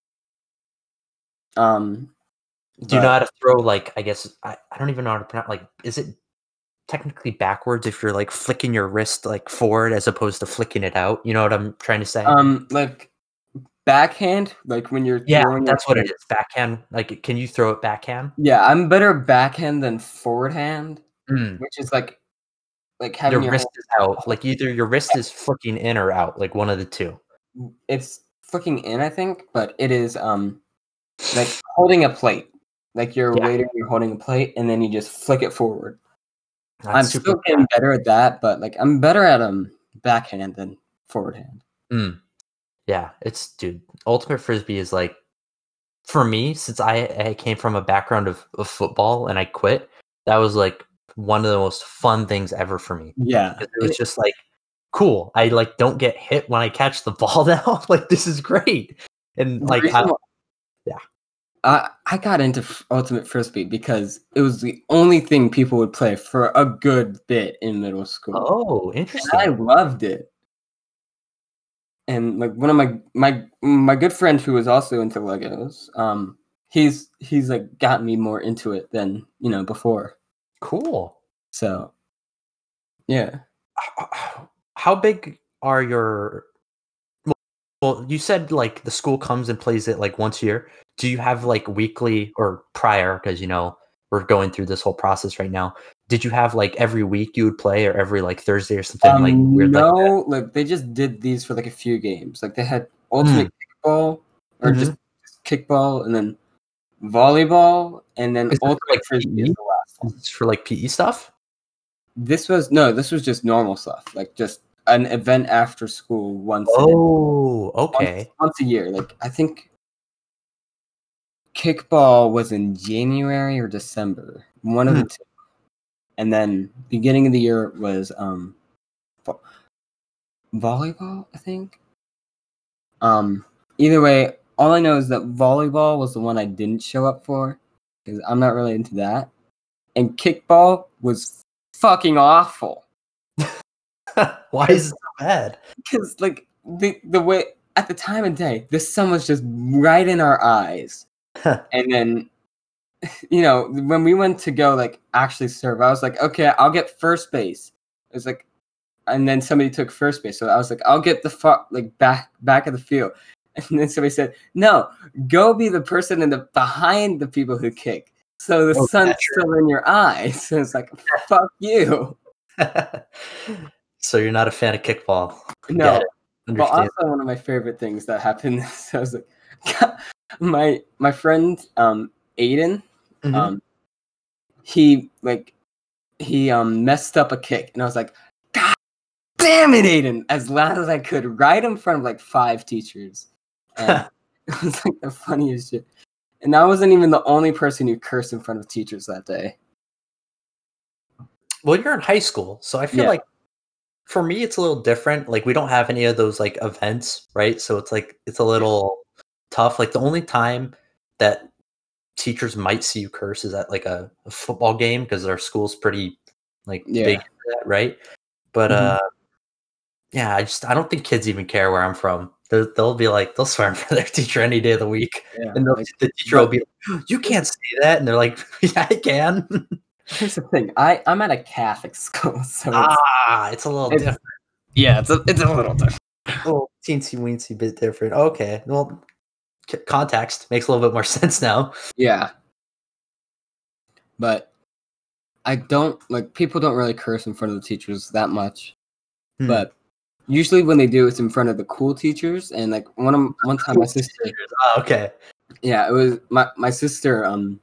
Um, Do you know how but to throw, like, I guess, I, I don't even know how to pronounce, like, is it technically backwards if you're, like, flicking your wrist, like, forward as opposed to flicking it out? You know what I'm trying to say? um, like backhand, like when you're Yeah, throwing it. that's what it Like, is. Backhand. Like, can you throw it backhand? yeah, I'm better backhand than forward hand, Mm. which is like like Your having your wrist hand. is out. Like, either your wrist is flicking in or out, like one of the two. It's flicking in, I think, but it is um like holding a plate. Like you're a Yeah, waiter, you're holding a plate, and then you just flick it forward. that's I'm super still getting better at that, but like I'm better at um backhand than forward hand. Mm. Yeah, it's dude, Ultimate Frisbee is like for me, since I, I came from a background of, of football and I quit, that was like one of the most fun things ever for me. Yeah, 'Cause it was just like cool. I like don't get hit when I catch the ball now. Like this is great. And the like I reason why yeah. I I got into f- Ultimate Frisbee because it was the only thing people would play for a good bit in middle school, Oh, and I interesting. loved it. And like one of my my my good friend who was also into Legos, um, he's he's like got me more into it than you know before. Cool. So yeah, H- How big are your well, you said like the school comes and plays it like once a year. Do you have like weekly or prior? Because you know we're going through this whole process right now. Did you have like every week you would play, or every like Thursday or something like um, weird like that? no, like they just did these for like a few games. Like they had Mm. Ultimate Kickball or just, Hmm. just Kickball, and then volleyball, and then Is this for Ultimate like Frisbee is P E? the last Is one. this for like P E stuff? This was no, this was just normal stuff, like just an event after school once in Oh, once okay. once a year. Like I think kickball was in January or December, one of Hmm. the two, and then beginning of the year was um vo- volleyball, I think. Um, either way, all I know is that volleyball was the one I didn't show up for because I'm not really into that, and kickball was fucking awful. Why is it so bad? Because like the the way at the time of day, the sun was just right in our eyes, and then you know when we went to go like actually serve, I was like, okay, I'll get first base. It was like, and then somebody took first base, so I was like, I'll get the fu- like back back of the field, and then somebody said, no, go be the person in the behind the people who kick, so the Oh, sun's catcher. still in your eyes. So it's like, fuck you. So you're not a fan of kickball. Get No. it. But Understand. also one of my favorite things that happened. So I was like, my my friend um Aiden, Hmm. um he like he um messed up a kick, and I was like, God damn it, Aiden, as loud as I could, right in front of like five teachers, and it was like the funniest shit. And I wasn't even the only person who cursed in front of teachers that day. Well, you're in high school, so I feel Yeah, like for me it's a little different. Like we don't have any of those like events, right? So it's like it's a little tough. Like the only time that teachers might see you curse is at like a, a football game because our school's pretty like big yeah. into that, right? But Mhm. uh yeah, I just I don't think kids even care where I'm from. They'll, they'll be like they'll swear in front of their teacher any day of the week, Yeah, and they'll, like, the teacher will but be like, "You can't say that," and they're like, "Yeah, I can." here's the thing. I I'm at a Catholic school, so it's Ah, it's a little it's different. yeah, it's a it's a little different. A little teensy weensy bit different. Okay, well, c- context makes a little bit more sense now. Yeah, but I don't like people don't really curse in front of the teachers that much. Hmm. but usually when they do, it's in front of the cool teachers. And like one of one time, my sister, Oh, okay. yeah, it was my my sister um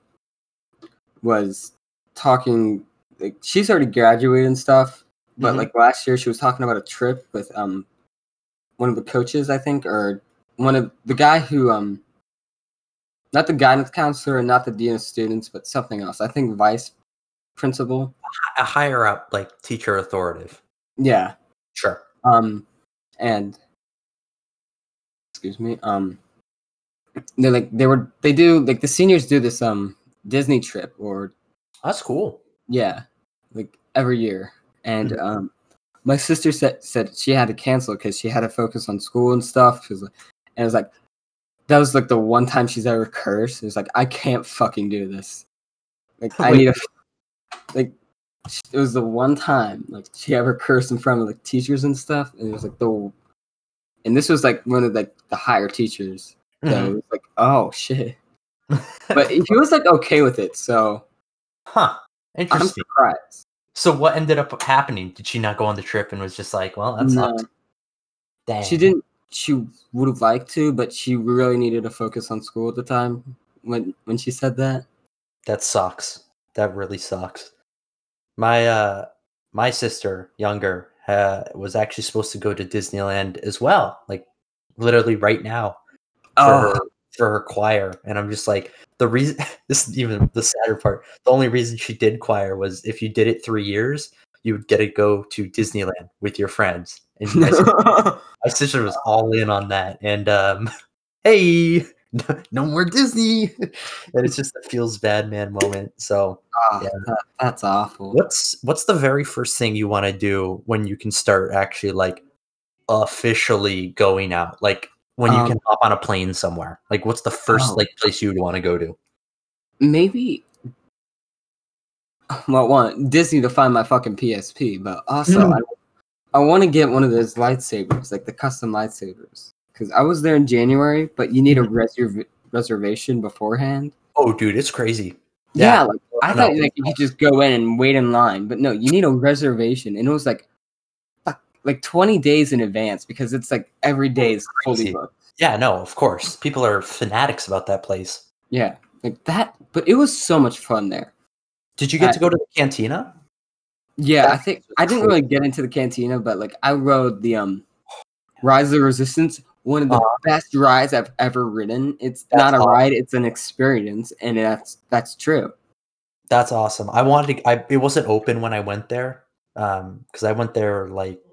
was talking. Like she's already graduated and stuff, but Mhm. like last year she was talking about a trip with um one of the coaches, I think, or one of the guy who um not the guidance counselor and not the dean of students, but something else. I think vice principal. A higher up, like teacher authoritative. Yeah. Sure. Um, and excuse me. Um, they're like they were they do like the seniors do this um Disney trip or That's cool. yeah, like every year. And Mhm. um, my sister said said she had to cancel because she had to focus on school and stuff. She was like, and it was like that was like the one time she's ever cursed. It was like I can't fucking do this. Like I Wait. need a like. It was the one time like she ever cursed in front of like teachers and stuff, and it was like the, and this was like one of like the higher teachers. So Mhm. it was like, oh shit. But he was like okay with it, so Huh. I'm Interesting. surprised. So what ended up happening? Did she not go on the trip and was just like, well, that No, sucks? Dang. she didn't. She would have liked to, but she really needed to focus on school at the time when when she said that. That sucks. That really sucks. My uh my sister, younger, uh, was actually supposed to go to Disneyland as well, like literally right now for her Oh, for her choir. And I'm just like, the reason this is even the sadder part. The only reason she did choir was if you did it three years, you would get to go to Disneyland with your friends. And my sister, my sister was all in on that. And um, hey, no more Disney. And it's just a feels bad man moment. So oh yeah. that, that's awful. What's what's the very first thing you want to do when you can start actually like officially going out? Like when you Um, can hop on a plane somewhere. Like what's the first oh, like place you would want to go to? maybe. Well, one Disney to find my fucking P S P, but also Mm. I I want to get one of those lightsabers, like the custom lightsabers, because I was there in January, but you need a Mhm. reserv- reservation beforehand. Oh, dude, it's crazy. Yeah, Yeah. like I No, thought like you could just go in and wait in line, but no, you need a reservation, and it was like fuck, like twenty days in advance because it's like every day is fully crazy. booked. Yeah, no, of course. People are fanatics about that place. Yeah, like that, but it was so much fun there. Did you get I, to go to the cantina? yeah, I That think place was I didn't cool. really get into the cantina, but like I rode the um Rise of the Resistance, one of the Uh, best rides I've ever ridden. It's That's not a awesome. ride, it's an experience, and that's that's true. That's awesome. I wanted to I it wasn't open when I went there. Um, because I went there like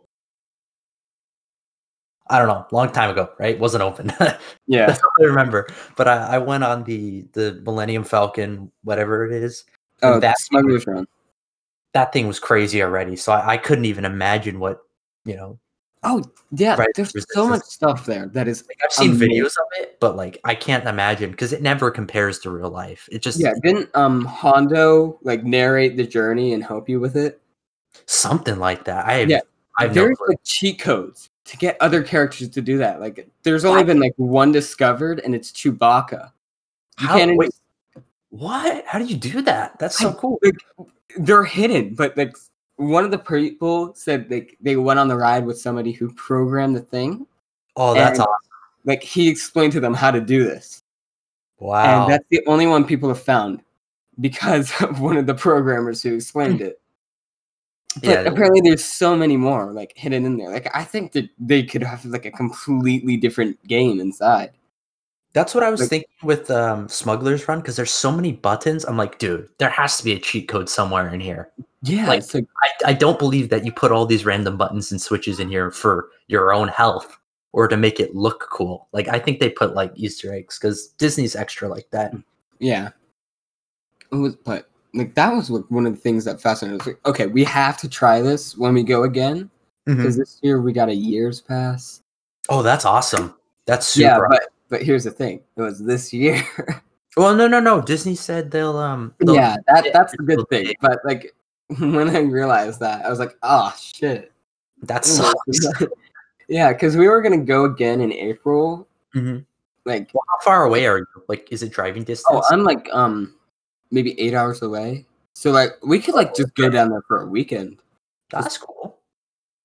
I don't know, long time ago, right? Wasn't open. Yeah. That's all I remember. But I, I went on the the Millennium Falcon, whatever it is, and Oh, that thing was, Smuggler's Run. that thing was crazy already. So I, I couldn't even imagine what you know. Oh, yeah, Right, there's so resistance. much stuff there that is Like I've seen amazing. videos of it, but like I can't imagine because it never compares to real life. It just Yeah, didn't um Hondo like narrate the journey and help you with it? something like that. I have Yeah, I have no there's clue. like cheat codes to get other characters to do that. Like, there's only What? been like one discovered, and it's Chewbacca. You How? can't. Wait, Even, what? How do you do that? That's so I, cool. like, they're hidden, but like one of the people said like they went on the ride with somebody who programmed the thing, Oh, that's and awesome. like he explained to them how to do this, and Wow. that's the only one people have found because of one of the programmers who explained it. But Yeah. apparently, there's so many more like hidden in there. Like I think that they could have like a completely different game inside. That's what I was Like, thinking with um, Smuggler's Run because there's so many buttons. I'm like, dude, there has to be a cheat code somewhere in here. yeah, Like, it's like I, I don't believe that you put all these random buttons and switches in here for your own health or to make it look cool. Like, I think they put like Easter eggs because Disney's extra like that. yeah. It was, but like that was like, one of the things that fascinated us. Like, okay, we have to try this when we go again because Mhm. this year we got a year's pass. Oh, that's awesome. That's super. Yeah, awesome. but but here's the thing: it was this year. Well, no, no, no. Disney said they'll um. They'll, yeah, that that's the good they'll thing. take- But like when I realized that, I was like, oh shit. That sucks. Yeah, because we were gonna go again in April. Mhm. Like, Well, how far away are you? Like, is it driving oh, distance? I'm like um maybe eight hours away. So like we could like just go down there for a weekend. That's cool.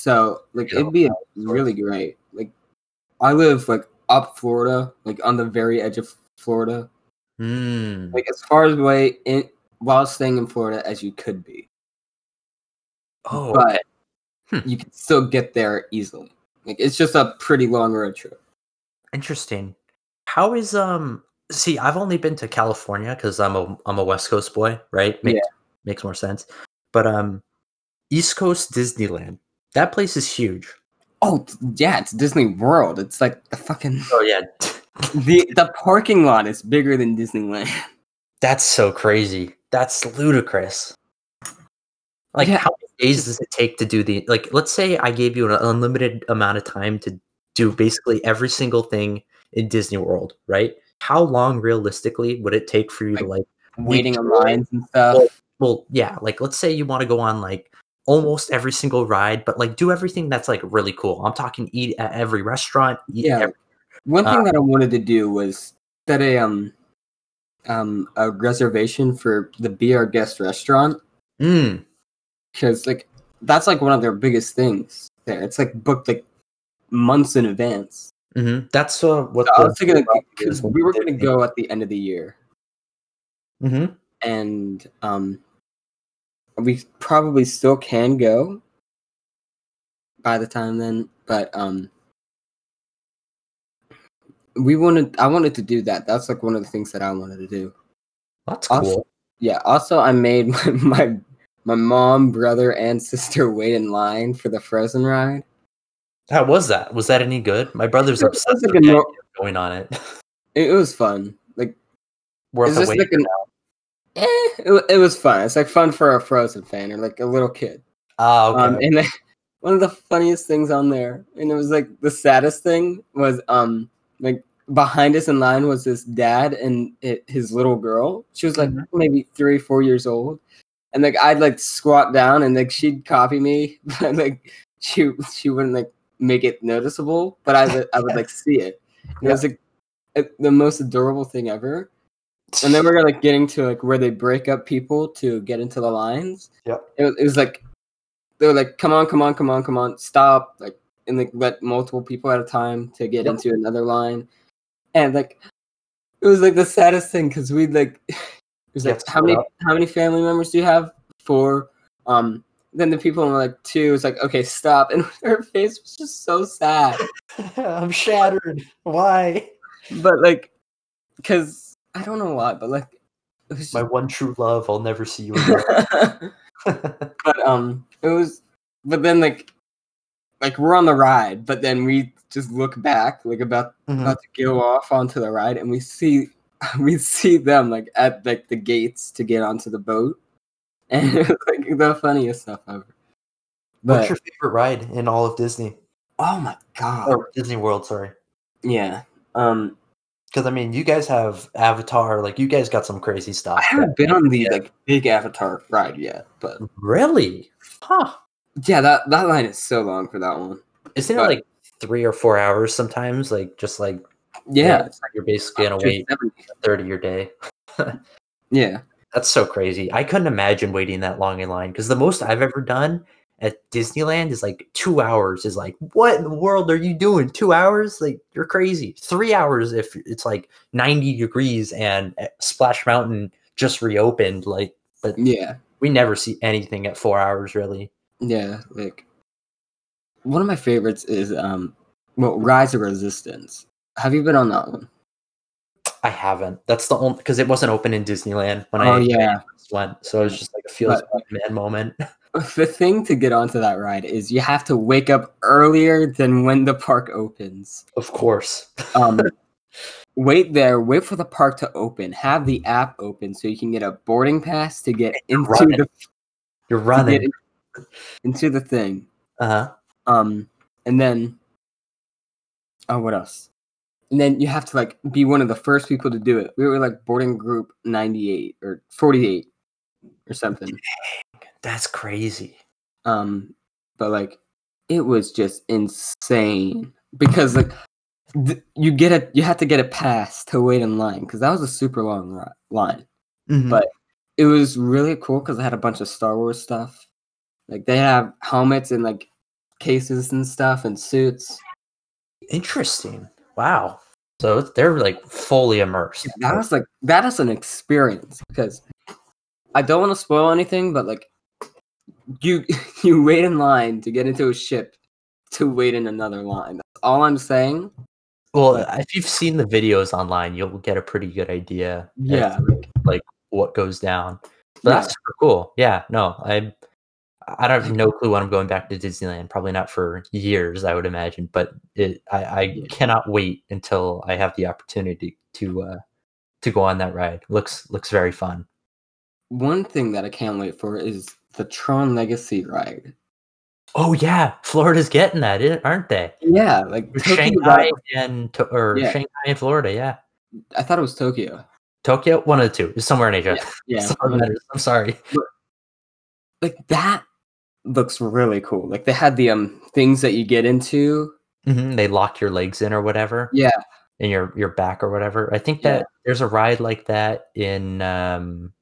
So like Chill it'd be out, sorts. really great. Like I live like up Florida, like on the very edge of Florida, Mm. like as far as away in while staying in Florida as you could be, Oh, okay. but Hmm. you can still get there easily. Like it's just a pretty long road trip. Interesting. How is um? See, I've only been to California because I'm a I'm a West Coast boy, right? Yeah. Makes makes more sense. But um, East Coast Disneyland, that place is huge. Oh yeah, it's Disney World. It's like the fucking Oh yeah, the the parking lot is bigger than Disneyland. that's so crazy. That's ludicrous. Like, Yeah, how many days just does it take to do the like? Let's say I gave you an unlimited amount of time to do basically every single thing in Disney World, right? How long realistically would it take for you to like like week waiting on through it? lines and Well, stuff. well, yeah. Like, let's say you want to go on like almost every single ride, but like do everything that's like really cool. I'm talking eat at every restaurant, eat Yeah. every. One Uh, thing that I wanted to do was set a um um a reservation for the Be Our Guest restaurant mm, because like that's like one of their biggest things there. It's like booked like months in advance. hmm That's uh, So what I the was thinking is because when we were gonna Disney. go at the end of the year, hmm and um we probably still can go by the time then, but um we wanted I wanted to do that. That's like one of the things that I wanted to do. That's Also, cool. yeah. Also, I made my, my my mom, brother, and sister wait in line for the Frozen ride. How was that? Was that any good? My brother's It was obsessed like with a the idea no, of going on it. it, it was fun. Like Worth it's a just wait? like an eh, it, wa- it was fun. It's like fun for a Frozen fan or like a little kid. Ah, Um, okay. and then one of the funniest things on there, and it was like the saddest thing was um like behind us in line was this dad and it, his little girl. She was like Mhm. maybe three, four years old. And like I'd like squat down and like she'd copy me, but like she she wouldn't like make it noticeable, but I would I would like see it. And it Yeah. was like it- the most adorable thing ever. And then we're like getting to like where they break up people to get into the lines. Yep. It was, it was like they were like, come on, come on, come on, come on, stop, like and like let multiple people at a time to get Yep. into another line. And like it was like the saddest thing because we'd like it was like Get how split many up. how many family members do you have? Four. Um then the people were like two, it's like okay stop, and her face was just so sad. I'm shattered. Why? But like because I don't know why, but like it was My just one true love. I'll never see you again. but um it was but then like like we're on the ride, but then we just look back like about Mhm. about to go off onto the ride and we see we see them like at like the gates to get onto the boat. And it was like the funniest stuff ever. What's But your favorite ride in all of Disney oh my god. or Disney World? Sorry, Yeah. Um because I mean, you guys have Avatar. Like, you guys got some crazy I stuff. But haven't been on the yeah, like big Avatar ride yet, but really? Huh? yeah, that that line is so long for that one. Isn't it But like three or four hours sometimes? Like, just like yeah, yeah, it's like you're basically up gonna to wait seventy. a third of your day. Yeah. That's so crazy. I couldn't imagine waiting that long in line because the most I've ever done at Disneyland is like two hours. Is like, what in the world are you doing? Two hours? Like, you're crazy. Three hours if it's like ninety degrees and uh, Splash Mountain just reopened. Like, but Yeah. we never see anything at four hours really. Yeah. Like one of my favorites is um well, Rise of Resistance. Have you been on that one? I haven't. That's the only because it wasn't open in Disneyland when Oh I yeah. first went. So it's just like a feels But like man moment. the thing to get onto that ride is you have to wake up earlier than when the park opens. Of course. Um, wait there, wait for the park to open, have the app open so you can get a boarding pass to get into running. the You're to running. get in- into the thing. Uh huh. Um, and then oh, what else? And then you have to like be one of the first people to do it. We were like boarding group ninety-eight or forty-eight or something. That's crazy. Um, but like it was just insane because like th- you get a you had to get a pass to wait in line because that was a super long ri- line. Mhm. But it was really cool because I had a bunch of Star Wars stuff. Like they have helmets and like cases and stuff and suits. Interesting. Wow. So they're like fully immersed. That was like that is an experience because I don't want to spoil anything, but like you you wait in line to get into a ship to wait in another line. That's all I'm saying. Well, But- if you've seen the videos online, you'll get a pretty good idea. Yeah, of, like what goes down. But Yeah. that's super cool. Yeah. No, I I don't have no clue when I'm going back to Disneyland. Probably not for years, I would imagine. But it, I, I Yeah. cannot wait until I have the opportunity to uh, to go on that ride. Looks looks very fun. One thing that I can't wait for is the Tron Legacy ride. Oh yeah, Florida's getting that, i- aren't they? Yeah, like Tokyo Shanghai got- and to- or Yeah. Shanghai and Florida. Yeah, I thought it was Tokyo. Tokyo, one of the two. It's somewhere in Asia. Yeah, It's not matters. I'm sorry. like that looks really cool. Like they had the um things that you get into. hmm They lock your legs in or whatever. Yeah, In your your back or whatever. I think Yeah. that there's a ride like that in um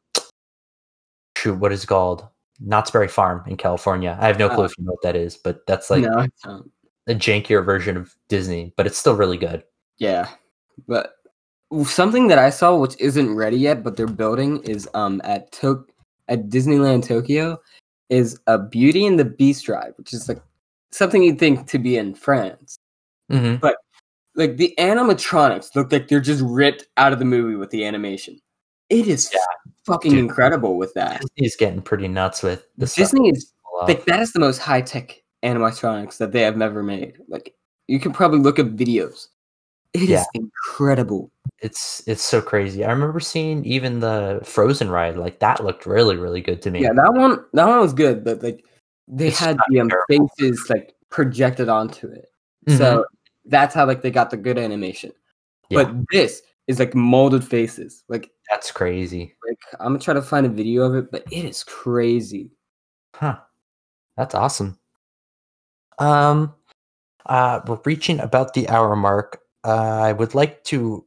shoot, what is it called? Knott's Berry Farm in California. I have no clue Oh. if you know what that is, but that's like no, it's not. a jankier version of Disney, but it's still really good. Yeah, but something that I saw which isn't ready yet, but they're building is um at Tok at Disneyland Tokyo is a Beauty and the Beast ride, which is like something you'd think to be in France. hmm Like the animatronics look like they're just ripped out of the movie with the animation. It is Yeah, fucking dude. incredible with that. Disney's getting pretty nuts with the stuff Disney is they pull like off. that is the most high tech animatronics that they have ever made. Like you can probably look up videos. It is Yeah. incredible. It's it's so crazy. I remember seeing even the Frozen ride, like that looked really, really good to me. Yeah, that one that one was good, but like they It's had not the um, terrible. faces like projected onto it. Mhm. So that's how like they got the good animation. Yeah. But this is like molded faces. Like That's crazy. like I'm gonna try to find a video of it, but it is crazy. Huh. That's awesome. Um uh we're reaching about the hour mark. Uh, I would like to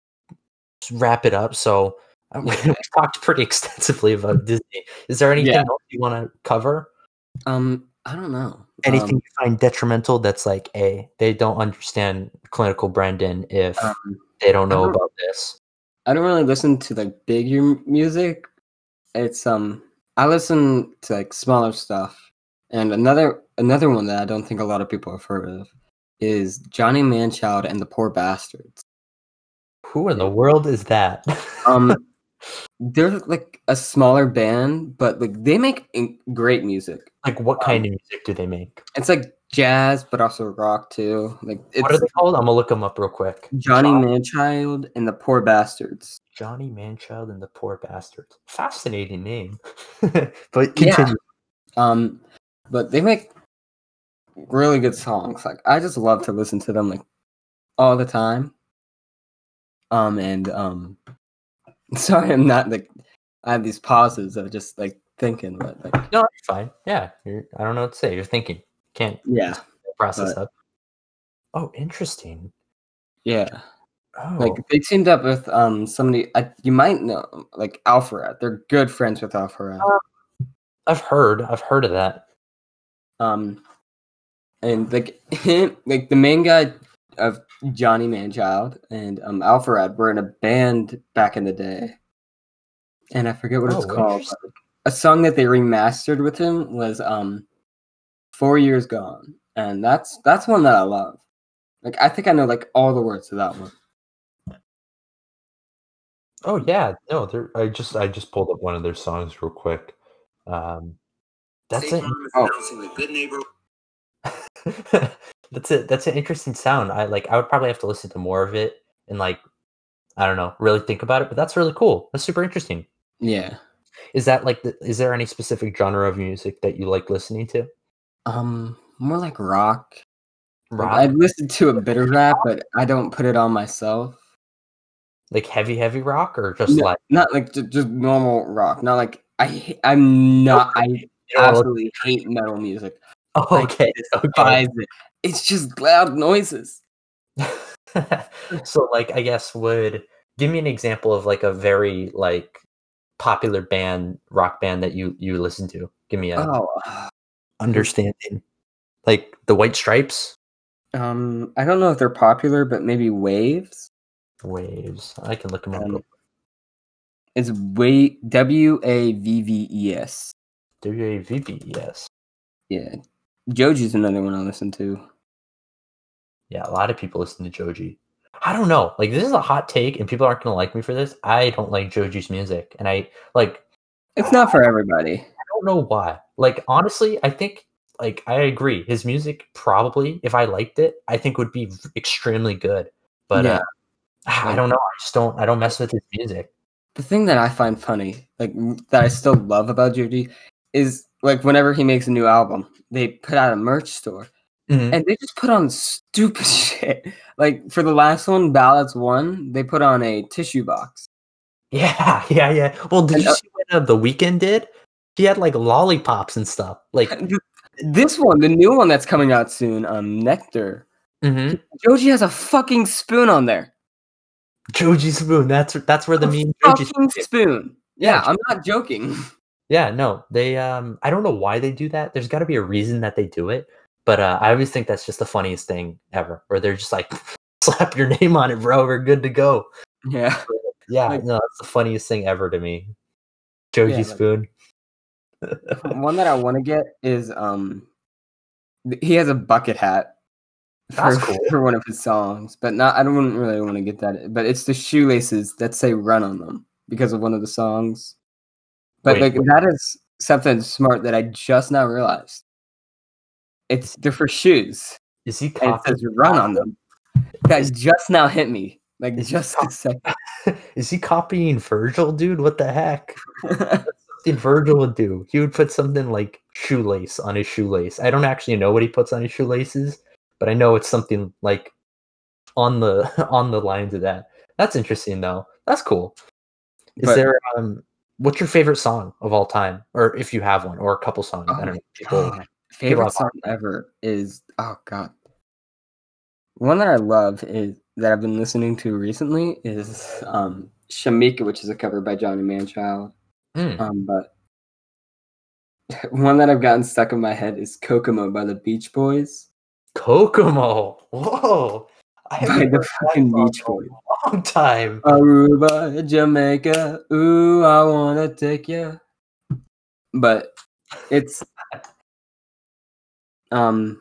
wrap it up. So uh, we- Yeah. we've talked pretty extensively about Disney. Is there anything Yeah. else you want to cover? Um, I don't know. Anything Um, you find detrimental that's like, a they don't understand clinical Brendan if um, they don't know I don't- about this. I don't really listen to like bigger m- music. It's um I listen to like smaller stuff. And another another one that I don't think a lot of people have heard of is Johnny Manchild and the Poor Bastards. Who in the world is that? Um they're like a smaller band, but like they make in- great music. like, what um, kind of music do they make? It's like jazz, but also rock too. Like it's What are they called? I'm gonna look them up real quick. Johnny John- Manchild and the Poor Bastards. Johnny Manchild and the Poor Bastards. Fascinating name. But Yeah. continue. Um, but they make really good songs. Like I just love to listen to them like all the time. Um, and um, sorry, I'm not like I have these pauses of just like thinking, but like No, you're fine. Yeah, you're, I don't know what to say. You're thinking. Can't yeah, process But- up. Oh, interesting. yeah. Oh, Like they teamed up with um somebody I, you might know, like Alpharad. They're good friends with Alpharad. I've heard. I've heard of that. Um, and like him, like the main guy of Johnny Manchild and um Alpharad were in a band back in the day, and I forget what it's Oh, called. interesting. but a song that they remastered with him was um Four Years Gone, and that's that's one that I love. Like I think I know like all the words to that one. Oh yeah, no, they're, I just I just pulled up one of their songs real quick. Um, that's State it. Farm is Oh. announcing the Good Neighbor that's it. That's an interesting sound. I like. I would probably have to listen to more of it and like, I don't know, really think about it. But that's really cool. That's super interesting. Yeah. Is that like? The, is there any specific genre of music that you like listening to? Um, more like rock. Like, Rock, I listened to a bit of rap, but I don't put it on myself. like heavy, heavy rock, or just No, like not like ju- just normal rock. Not like I. ha- I'm not. I you don't wanna absolutely hate metal music. Oh, I okay. okay. despise it. It's just loud noises. So, like, I guess would give me an example of like a very like popular band, rock band that you you listen to. Give me a Oh, uh, understanding. Like the White Stripes? Um, I don't know if they're popular, but maybe Waves. Waves. I can look them Um, up. it's wa- W A V V E S. W A V V E S. Yeah. Joji's another one I listen to. Yeah, a lot of people listen to Joji. I don't know. Like, this is a hot take, and people aren't going to like me for this. I don't like Joji's music. And I, like... It's not for everybody. I don't know why. Like, honestly, I think... Like, I agree. His music, probably, if I liked it, I think would be extremely good. But, Yeah. uh, I don't know. I just don't... I don't mess with his music. The thing that I find funny, like, that I still love about Joji, is, like, whenever he makes a new album, they put out a merch store. Mm-hmm. And they just put on stupid shit. Like, for the last one, Ballads one, they put on a tissue box. Yeah, yeah, yeah. Well, did and, you uh, see what uh, The Weeknd did? He had, like, lollipops and stuff. Like, this one, the new one that's coming out soon, um, Nectar, mm-hmm. Joji has a fucking spoon on there. Joji spoon. That's that's where the a meme fucking Joji spoon. Yeah, Yeah, I'm not joking. Yeah, no, they. Um, I don't know why they do that. There's got to be a reason that they do it. But uh, I always think that's just the funniest thing ever. Where they're just like, slap your name on it, bro. We're good to go. Yeah, yeah. like, no, it's the funniest thing ever to me. Joji yeah, spoon. Like, one that I want to get is um, he has a bucket hat for, cool. for one of his songs, but not. I don't really want to get that. But it's the shoelaces that say "run" on them because of one of the songs. But Wait, like wait. that is something smart that I just now realized. It's they're for shoes. Is he And it copying? says "run" on them. That Is- just now hit me. Like Is he just cop- a second. Is he copying Virgil, dude? What the heck? That's something Virgil would do. He would put something like shoelace on his shoelace. I don't actually know what he puts on his shoelaces, but I know it's something like on the on the lines of that. That's interesting though. That's cool. Is But- there um what's your favorite song of all time? Or if you have one, or a couple songs. I don't know. People God, favorite have- song ever is oh god. One that I love is that I've been listening to recently is um Shamika, which is a cover by Johnny Manchild. Mm. Um, but one that I've gotten stuck in my head is Kokomo by the Beach Boys. Kokomo. Whoa. I By haven't the heard fucking that song Beach in Boys. a long time. Aruba, Jamaica, ooh, I wanna take you. But it's um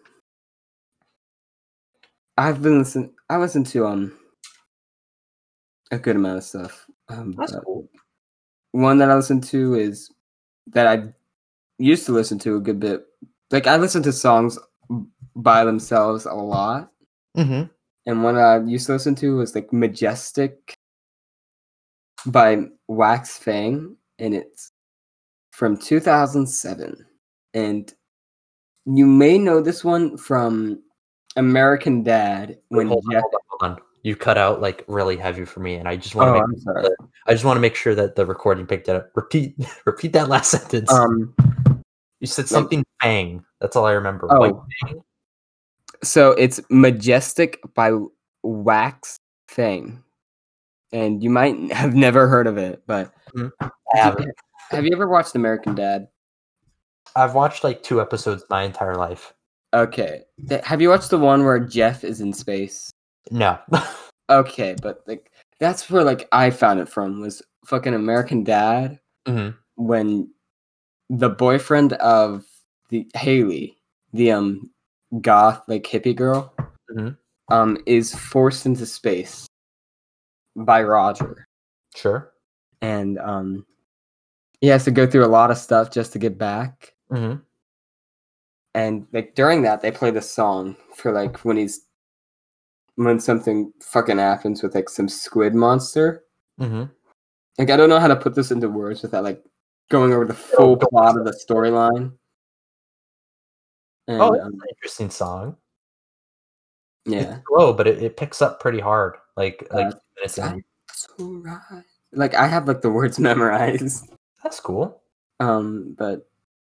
I've been listening I listen to um a good amount of stuff. Um That's but cool. one that I listen to is that I used to listen to a good bit. Like I listen to songs by themselves a lot. Mm-hmm. And one I used to listen to was like Majestic by Wax Fang, and it's from two thousand seven. And you may know this one from American Dad when hold, on, Jeff. hold on, hold on. You cut out like really heavy for me, and I just want Oh, to make I'm sorry. that, I just want to make sure that the recording picked it up. Repeat repeat that last sentence. Um, you said like- something Fang. That's all I remember. Oh. White Fang? so it's Majestic by Wax Fang, and you might have never heard of it, but Mhm. I haven't. have you ever watched American Dad? I've watched like two episodes my entire life. Okay, Th- have you watched the one where Jeff is in space? No. Okay, but like that's where like I found it from was fucking American Dad hmm when the boyfriend of the Haley, the um goth like hippie girl, Mhm. um is forced into space by Roger, Sure. and um he has to go through a lot of stuff just to get back. hmm And like during that, they play the song for like when he's when something fucking happens with like some squid monster. hmm Like I don't know how to put this into words without like going over the full don't- plot of the storyline. And Oh, that's um, an interesting song. yeah, It's slow, but it, it picks up pretty hard. Like like Uh, minutes in. that's alright. Like I have like the words memorized. That's cool. Um, but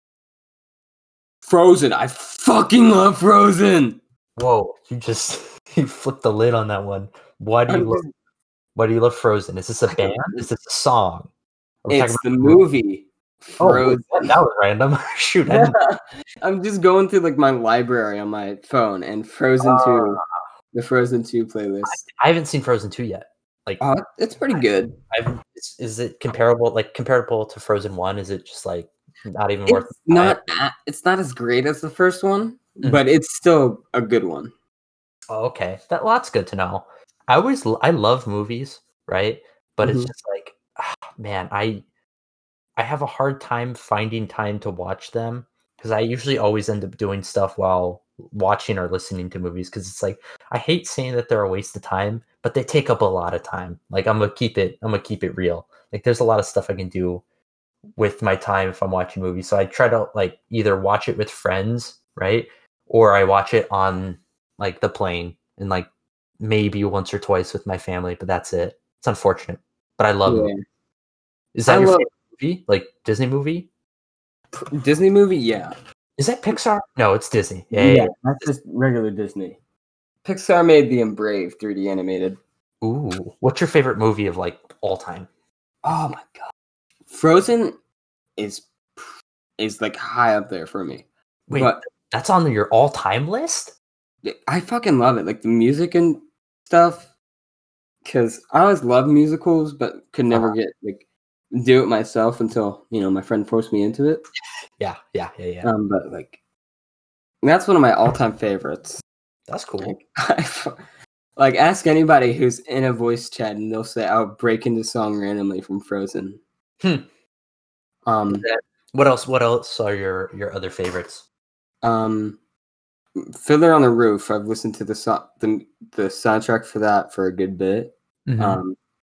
Frozen, I fucking love Frozen. Whoa, you just you flipped the lid on that one. Why do you I'm love just- why do you love Frozen? Is this a band? Is this a song? Are we It's the talking movie. Oh, Frozen. that, that was random. Shoot, I didn't. I'm just going through like my library on my phone and Frozen Uh, two, the Frozen two playlist. I haven't seen Frozen two yet. Like, Oh, it's pretty good. I've, is, is it comparable? Like comparable to Frozen one? Is it just like not even worth? It's not. a- It's not as great as the first one, Mhm. but it's still a good one. Oh, okay, that well, that's good to know. I always l- I love movies, right? But it's Mhm. just like, ah, man, I I have a hard time finding time to watch them because I usually always end up doing stuff while watching or listening to movies because it's like I hate saying that they're a waste of time, but they take up a lot of time. Like I'm gonna keep it I'm gonna keep it real. Like there's a lot of stuff I can do with my time if I'm watching movies. So I try to like either watch it with friends, right? Or I watch it on like the plane and like maybe once or twice with my family, but that's it. It's unfortunate. But I love Yeah, Is that I your love favorite movie? Like Disney movie? Disney movie. Yeah, Is that Pixar? No, it's Disney. Yeah, yeah, yeah, yeah. that's just regular Disney. Pixar made the Brave three D animated. Ooh, what's your favorite movie of like all time? Oh my god, Frozen is is like high up there for me. Wait, But that's on your all-time list? I fucking love it, like the music and stuff. Because I always loved musicals, but could never Uh, get like do it myself until you know my friend forced me into it. yeah, yeah, yeah, yeah. Um, but like that's one of my all-time favorites. That's cool. Like, I, like ask anybody who's in a voice chat, and they'll say I'll break into song randomly from Frozen. Hmm. Um, What else? What else are your your other favorites? um, Fiddler on the Roof. I've listened to the so- the the soundtrack for that for a good bit. Mhm. Um,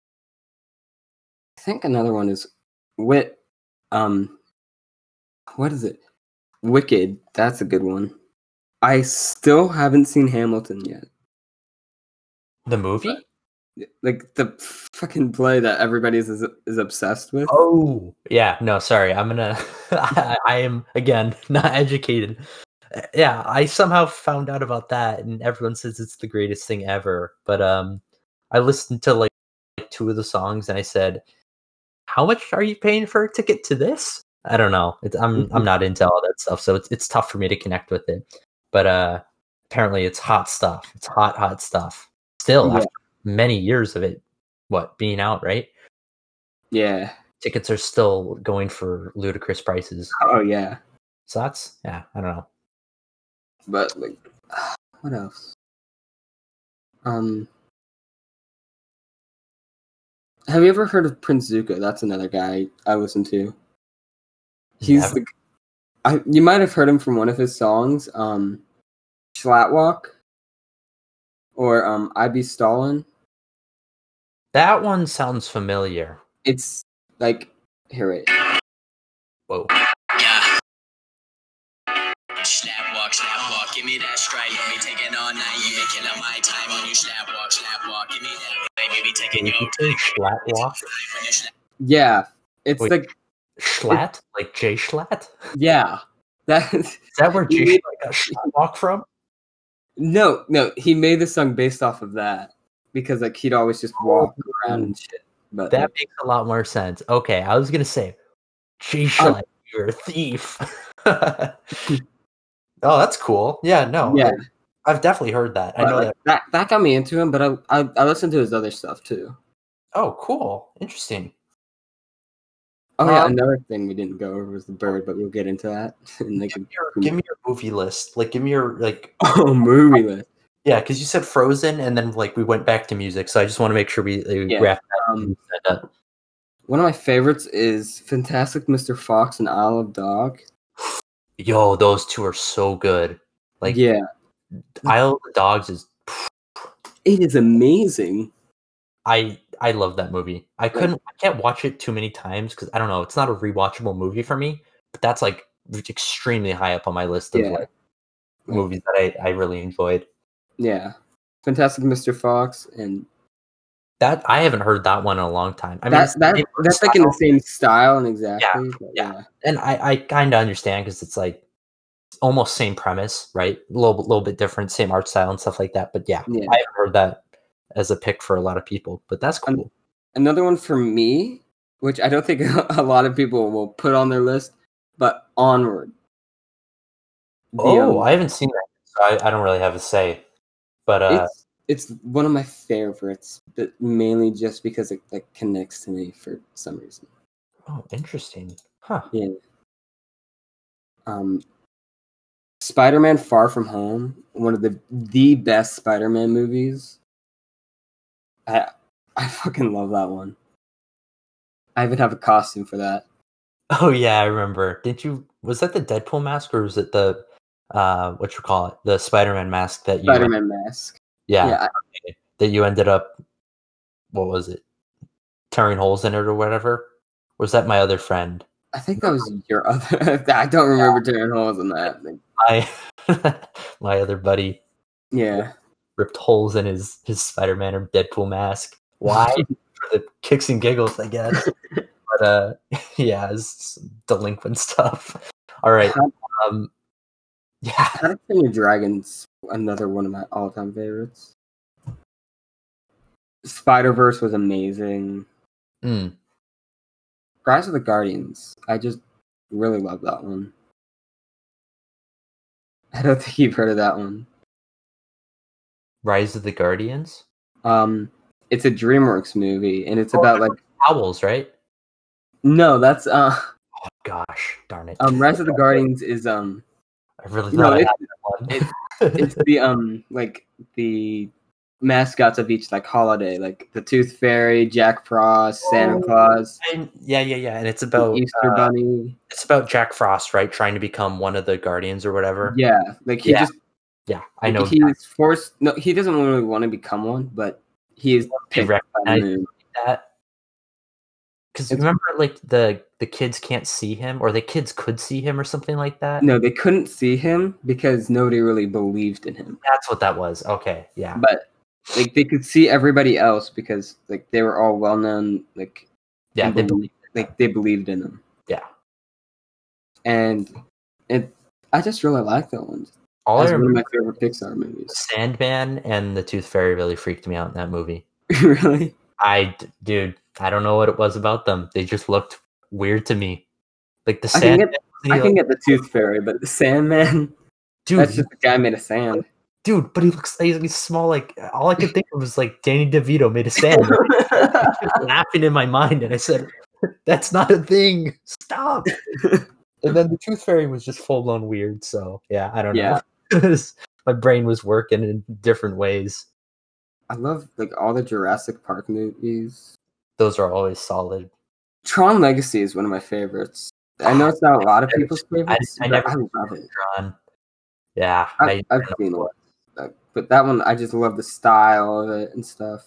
I think another one is Wit. Um, what is it? Wicked. That's a good one. I still haven't seen Hamilton yet. The movie? Like the fucking play that everybody is is obsessed with. Oh, yeah. No, sorry. I'm gonna. I, I am again not educated. Uh, Yeah, I somehow found out about that, and everyone says it's the greatest thing ever. But um, I listened to like two of the songs, and I said, "How much are you paying for a ticket to this?" I don't know. It's, I'm I'm not into all that stuff, so it's it's tough for me to connect with it. But uh, apparently, it's hot stuff. It's hot, hot stuff. Still, Yeah. after many years of it, what being out, right? Yeah. Tickets are still going for ludicrous prices. Oh yeah. So that's yeah, I don't know. But like, what else? Um, have you ever heard of Prince Zuko? That's another guy I listen to. He's Never. the. I you might have heard him from one of his songs, um, Schlatwalk, or um, I Be Stalin. That one sounds familiar. It's like here wait. Whoa. Yeah. Slap walk, slap walk, give me that strike. You be taking all night, you be killing my time when you slap walk, slap walk, give me that vibe. You be taking your time. Schlatt walk? When you slap Yeah, it's Wait. like Schlatt? Like Jay Schlatt? yeah. That Is that where He Jay made- Schlatt got Schlatt walk from? no, no. He made the song based off of that because like he'd always just walk around and shit. But That like, makes a lot more sense. Okay, I was gonna say Jay Um, Schlatt, you're a thief. Oh, that's cool. Yeah, no. yeah, I, I've definitely heard that. I but, know like, that. that that got me into him. But I, I I listened to his other stuff too. Oh, cool. Interesting. Oh yeah, Um, another thing we didn't go over was the bird, but we'll get into that. in like Give me, your, give me your movie list. Like, give me your like. oh movie list. Yeah, because you said Frozen, and then like we went back to music. So I just want to make sure we, we Yeah, wrap that um, up. One of my favorites is Fantastic Mister Fox and Isle of Dog. Yo, those two are so good. Like, yeah, Isle of the Dogs is. it is amazing. I I love that movie. I couldn't. I can't watch it too many times because I don't know. It's not a rewatchable movie for me. But that's like extremely high up on my list of Yeah. like movies that I I really enjoyed. Yeah, Fantastic Mister Fox and That I haven't heard that one in a long time. I mean, that, it's the that same that's like in the style, same style and exactly. but yeah. and I I kind of understand because it's like almost same premise, right? A little little bit different, same art style and stuff like that. But yeah, Yeah. I haven't heard that as a pick for a lot of people. But that's cool. Another one for me which I don't think a lot of people will put on their list, but Onward. The, Oh, um, I haven't seen that, so I, I don't really have a say. But uh, it's it's one of my favorites, but mainly just because it like connects to me for some reason. oh, interesting, huh? Yeah. Um, Spider-Man: Far From Home, one of the the best Spider-Man movies. I I fucking love that one. I even have a costume for that. Oh yeah, I remember. Did you? Was that the Deadpool mask, or was it the uh, what you call it, the Spider-Man mask that you? Spider-Man mask. Yeah, Yeah, okay, that you ended up. What was it? Tearing holes in it or whatever. Or was that my other friend? I think that was your other. I don't remember tearing holes in that. My my other buddy Yeah. ripped holes in his his Spider-Man or Deadpool mask. Why? For the kicks and giggles, I guess. But uh, yeah, it's delinquent stuff. All right. Um, yeah. How to Train Your Dragon's another one of my all-time favorites. Spider-Verse was amazing. Mm. Rise of the Guardians. I just really love that one. I don't think you've heard of that one. Rise of the Guardians. Um, it's a DreamWorks movie, and it's Oh, about like Owls, right? no, that's uh, Oh gosh, darn it. um, Rise of the Guardians is um, I really no, thought I it's, had that one. it's it's the um, like the mascots of each like holiday, like the Tooth Fairy, Jack Frost, Santa Oh, Claus, and, yeah, yeah, yeah, and it's the about Easter uh, Bunny. it's about Jack Frost, right? Trying to become one of the Guardians or whatever. Yeah, like he Yeah. just Yeah, I like, know. he's forced. No, he doesn't really want to become one, but he is picked by the recognize moon. that. Because It's- remember, like the the kids can't see him, or the kids could see him, or something like that. No, they couldn't see him because nobody really believed in him. That's what that was. Okay, yeah. But like they could see everybody else because like they were all well known. Like Yeah, and they believed, like they believed in him. Yeah. And it, I just really like that one. All I That's one of remember, my favorite Pixar movies. Sandman and the Tooth Fairy really freaked me out in that movie. Really? I, d- dude, I don't know what it was about them. They just looked weird to me. Like the I can Sandman. get I can get the Tooth Fairy, but the Sandman, dude, that's just a guy made of sand. dude, but he looks like he's small. Like all I could think of was like Danny DeVito made a sand. Laughing in my mind, and I said, "That's not a thing. Stop." And then the Tooth Fairy was just full blown weird. So yeah, I don't Yeah. know. My brain was working in different ways. I love like all the Jurassic Park movies. Those are always solid. Tron Legacy is one of my favorites. I know it's not a lot of I- people's favorites, I but never I love it. Tron. Yeah, I, I, I've I seen know. it, Like, but that one I just love the style of it and stuff.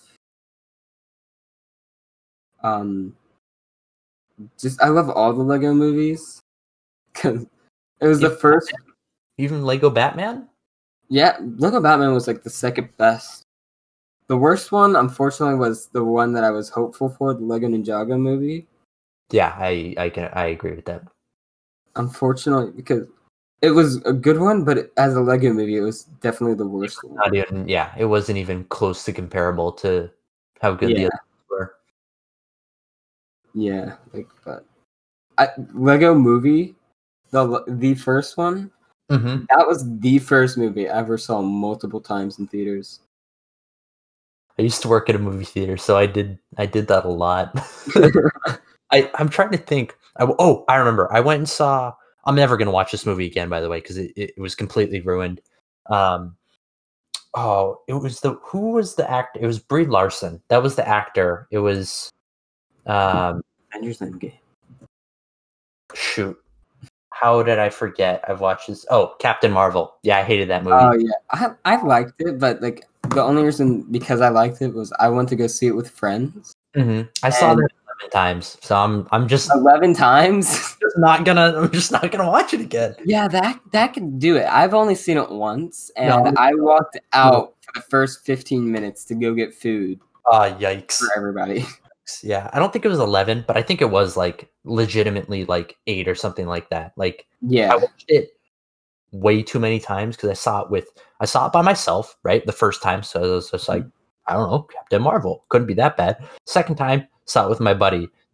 Um, just I love all the Lego movies because it was the Even first. Even Lego Batman. Yeah, Lego Batman was like the second best. The worst one, unfortunately, was the one that I was hopeful for, the Lego Ninjago movie. Yeah, I I can I agree with that. Unfortunately, because it was a good one, but as a Lego movie, it was definitely the worst one. Not even yeah, it wasn't even close to comparable to how good the Yeah. others were. Yeah, like but I, Lego Movie, the the first one, Mm-hmm. that was the first movie I ever saw multiple times in theaters. I used to work at a movie theater, so I did I did that a lot. I I'm trying to think. I, oh, I remember. I went and saw. I'm never gonna watch this movie again, by the way, because it, it, it was completely ruined. Um, oh, it was the who was the actor? It was Brie Larson. That was the actor. It was, um, Avengers Endgame. shoot. How did I forget? I've watched this. Oh, Captain Marvel. Yeah, I hated that movie. Oh yeah, I I liked it, but like the only reason because I liked it was I went to go see it with friends. hmm I saw And- that eleven times, so I'm I'm just, Eleven times. just not gonna I'm just not gonna watch it again. Yeah, that that can do it. I've only seen it once, and No. I walked out for the first fifteen minutes to go get food Ah, yikes. for everybody. Yeah, I don't think it was eleven, but I think it was like legitimately like eight or something like that. Like I Yeah, watched it way too many times because I saw it with I saw it by myself, right? The first time, so it was just like I don't know, Captain Marvel couldn't be that bad. Second time, saw it with my buddy.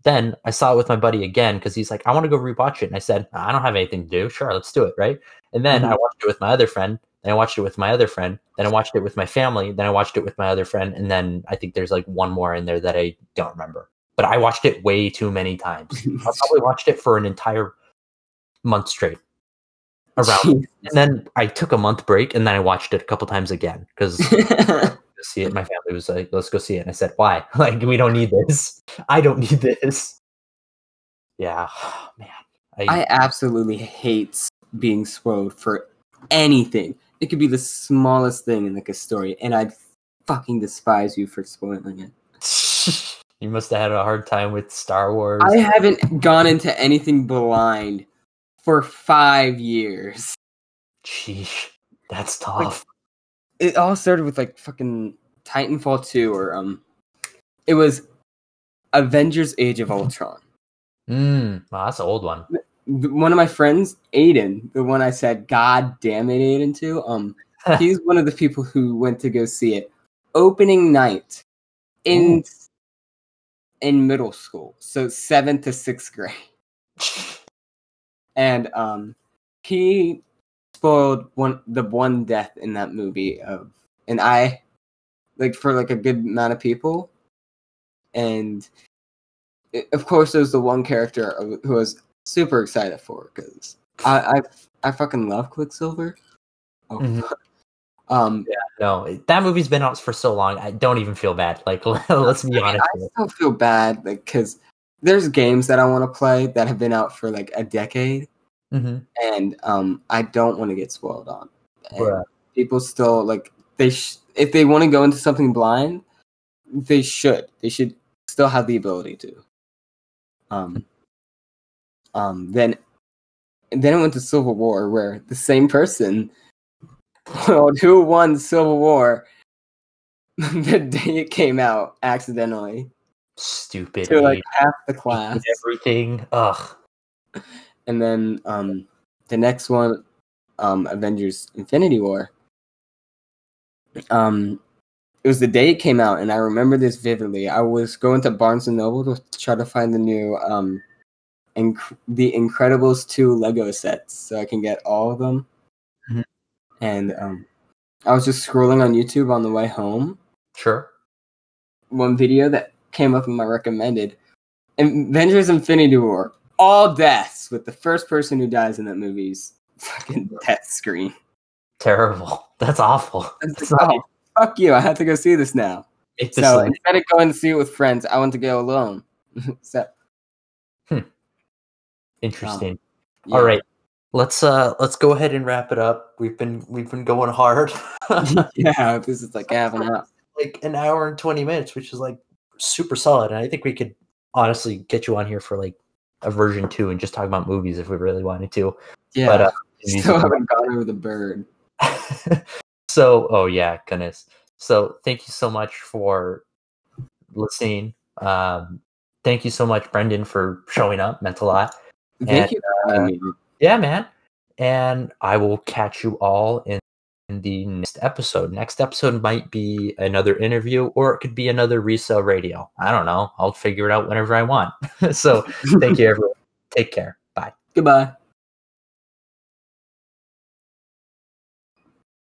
then I saw it with my buddy again because he's like, I want to go rewatch it. And I said, I don't have anything to do. Sure, let's do it, right? And then Mhm. I watched it with my other friend. Then I watched it with my other friend. Then I watched it with my family. Then I watched it with my other friend. And then I think there's like one more in there that I don't remember. But I watched it way too many times. I probably watched it for an entire month straight. Around. Jeez. And then I took a month break and then I watched it a couple times again because see it. My family was like, let's go see it. And I said, why? Like, we don't need this. I don't need this. Yeah, man. I, I absolutely hate being spoiled for anything. It could be the smallest thing in like a story, and I'd fucking despise you for spoiling it. You must have had a hard time with Star Wars. I haven't gone into anything blind for five years. Sheesh, that's tough. It all started with like fucking Titanfall two, or um, it was Avengers: Age of Ultron. Mm, wow, that's an old one. One of my friends, Aiden, the one I said, "God damn it, Aiden," to, um, he's one of the people who went to go see it opening night in Ooh. in middle school, so seventh to sixth grade, and um, he spoiled one the one death in that movie of, and I, like for like a good amount of people, and it, of course there's the one character who was super excited for because I, I I fucking love Quicksilver. Oh, mm-hmm. um, yeah, no, that movie's been out for so long. I don't even feel bad. Like, let's be honest. I still feel bad, like, because there's games that I want to play that have been out for like a decade, mm-hmm. and um, I don't want to get spoiled on. And people still like they sh- if they want to go into something blind, they should. They should still have the ability to. Um. Um. Then. And then it went to Civil War, where the same person, well, who won Civil War the day it came out accidentally. Stupid. To like half the class. Everything. Ugh. And then um, the next one, um, Avengers: Infinity War. Um, it was the day it came out, and I remember this vividly. I was going to Barnes and Noble to try to find the new um. Inc- the Incredibles two Lego sets, so I can get all of them. Mm-hmm. And um, I was just scrolling on YouTube on the way home. Sure. One video that came up in my recommended, Avengers: Infinity War, all deaths, with the first person who dies in that movie's fucking death screen. Terrible. That's awful. That's like, oh, fuck you! I have to go see this now. This so like... instead of going to see it with friends, I want to go alone. so. Hmm. Interesting. Um, yeah. All right. Let's uh let's go ahead and wrap it up. We've been we've been going hard. Yeah, this is like half an hour. Like an hour and twenty minutes, which is like super solid. And I think we could honestly get you on here for like a version two and just talk about movies if we really wanted to. Yeah. But uh, still haven't gone over the bird. So oh yeah, goodness. So thank you so much for listening. Um thank you so much, Brendan, for showing up. Meant a lot. Thank and, you for having me. Yeah, man. And I will catch you all in, in the next episode. Next episode might be another interview, or it could be another resale radio. I don't know. I'll figure it out whenever I want. So thank you, everyone. Take care. Bye. Goodbye.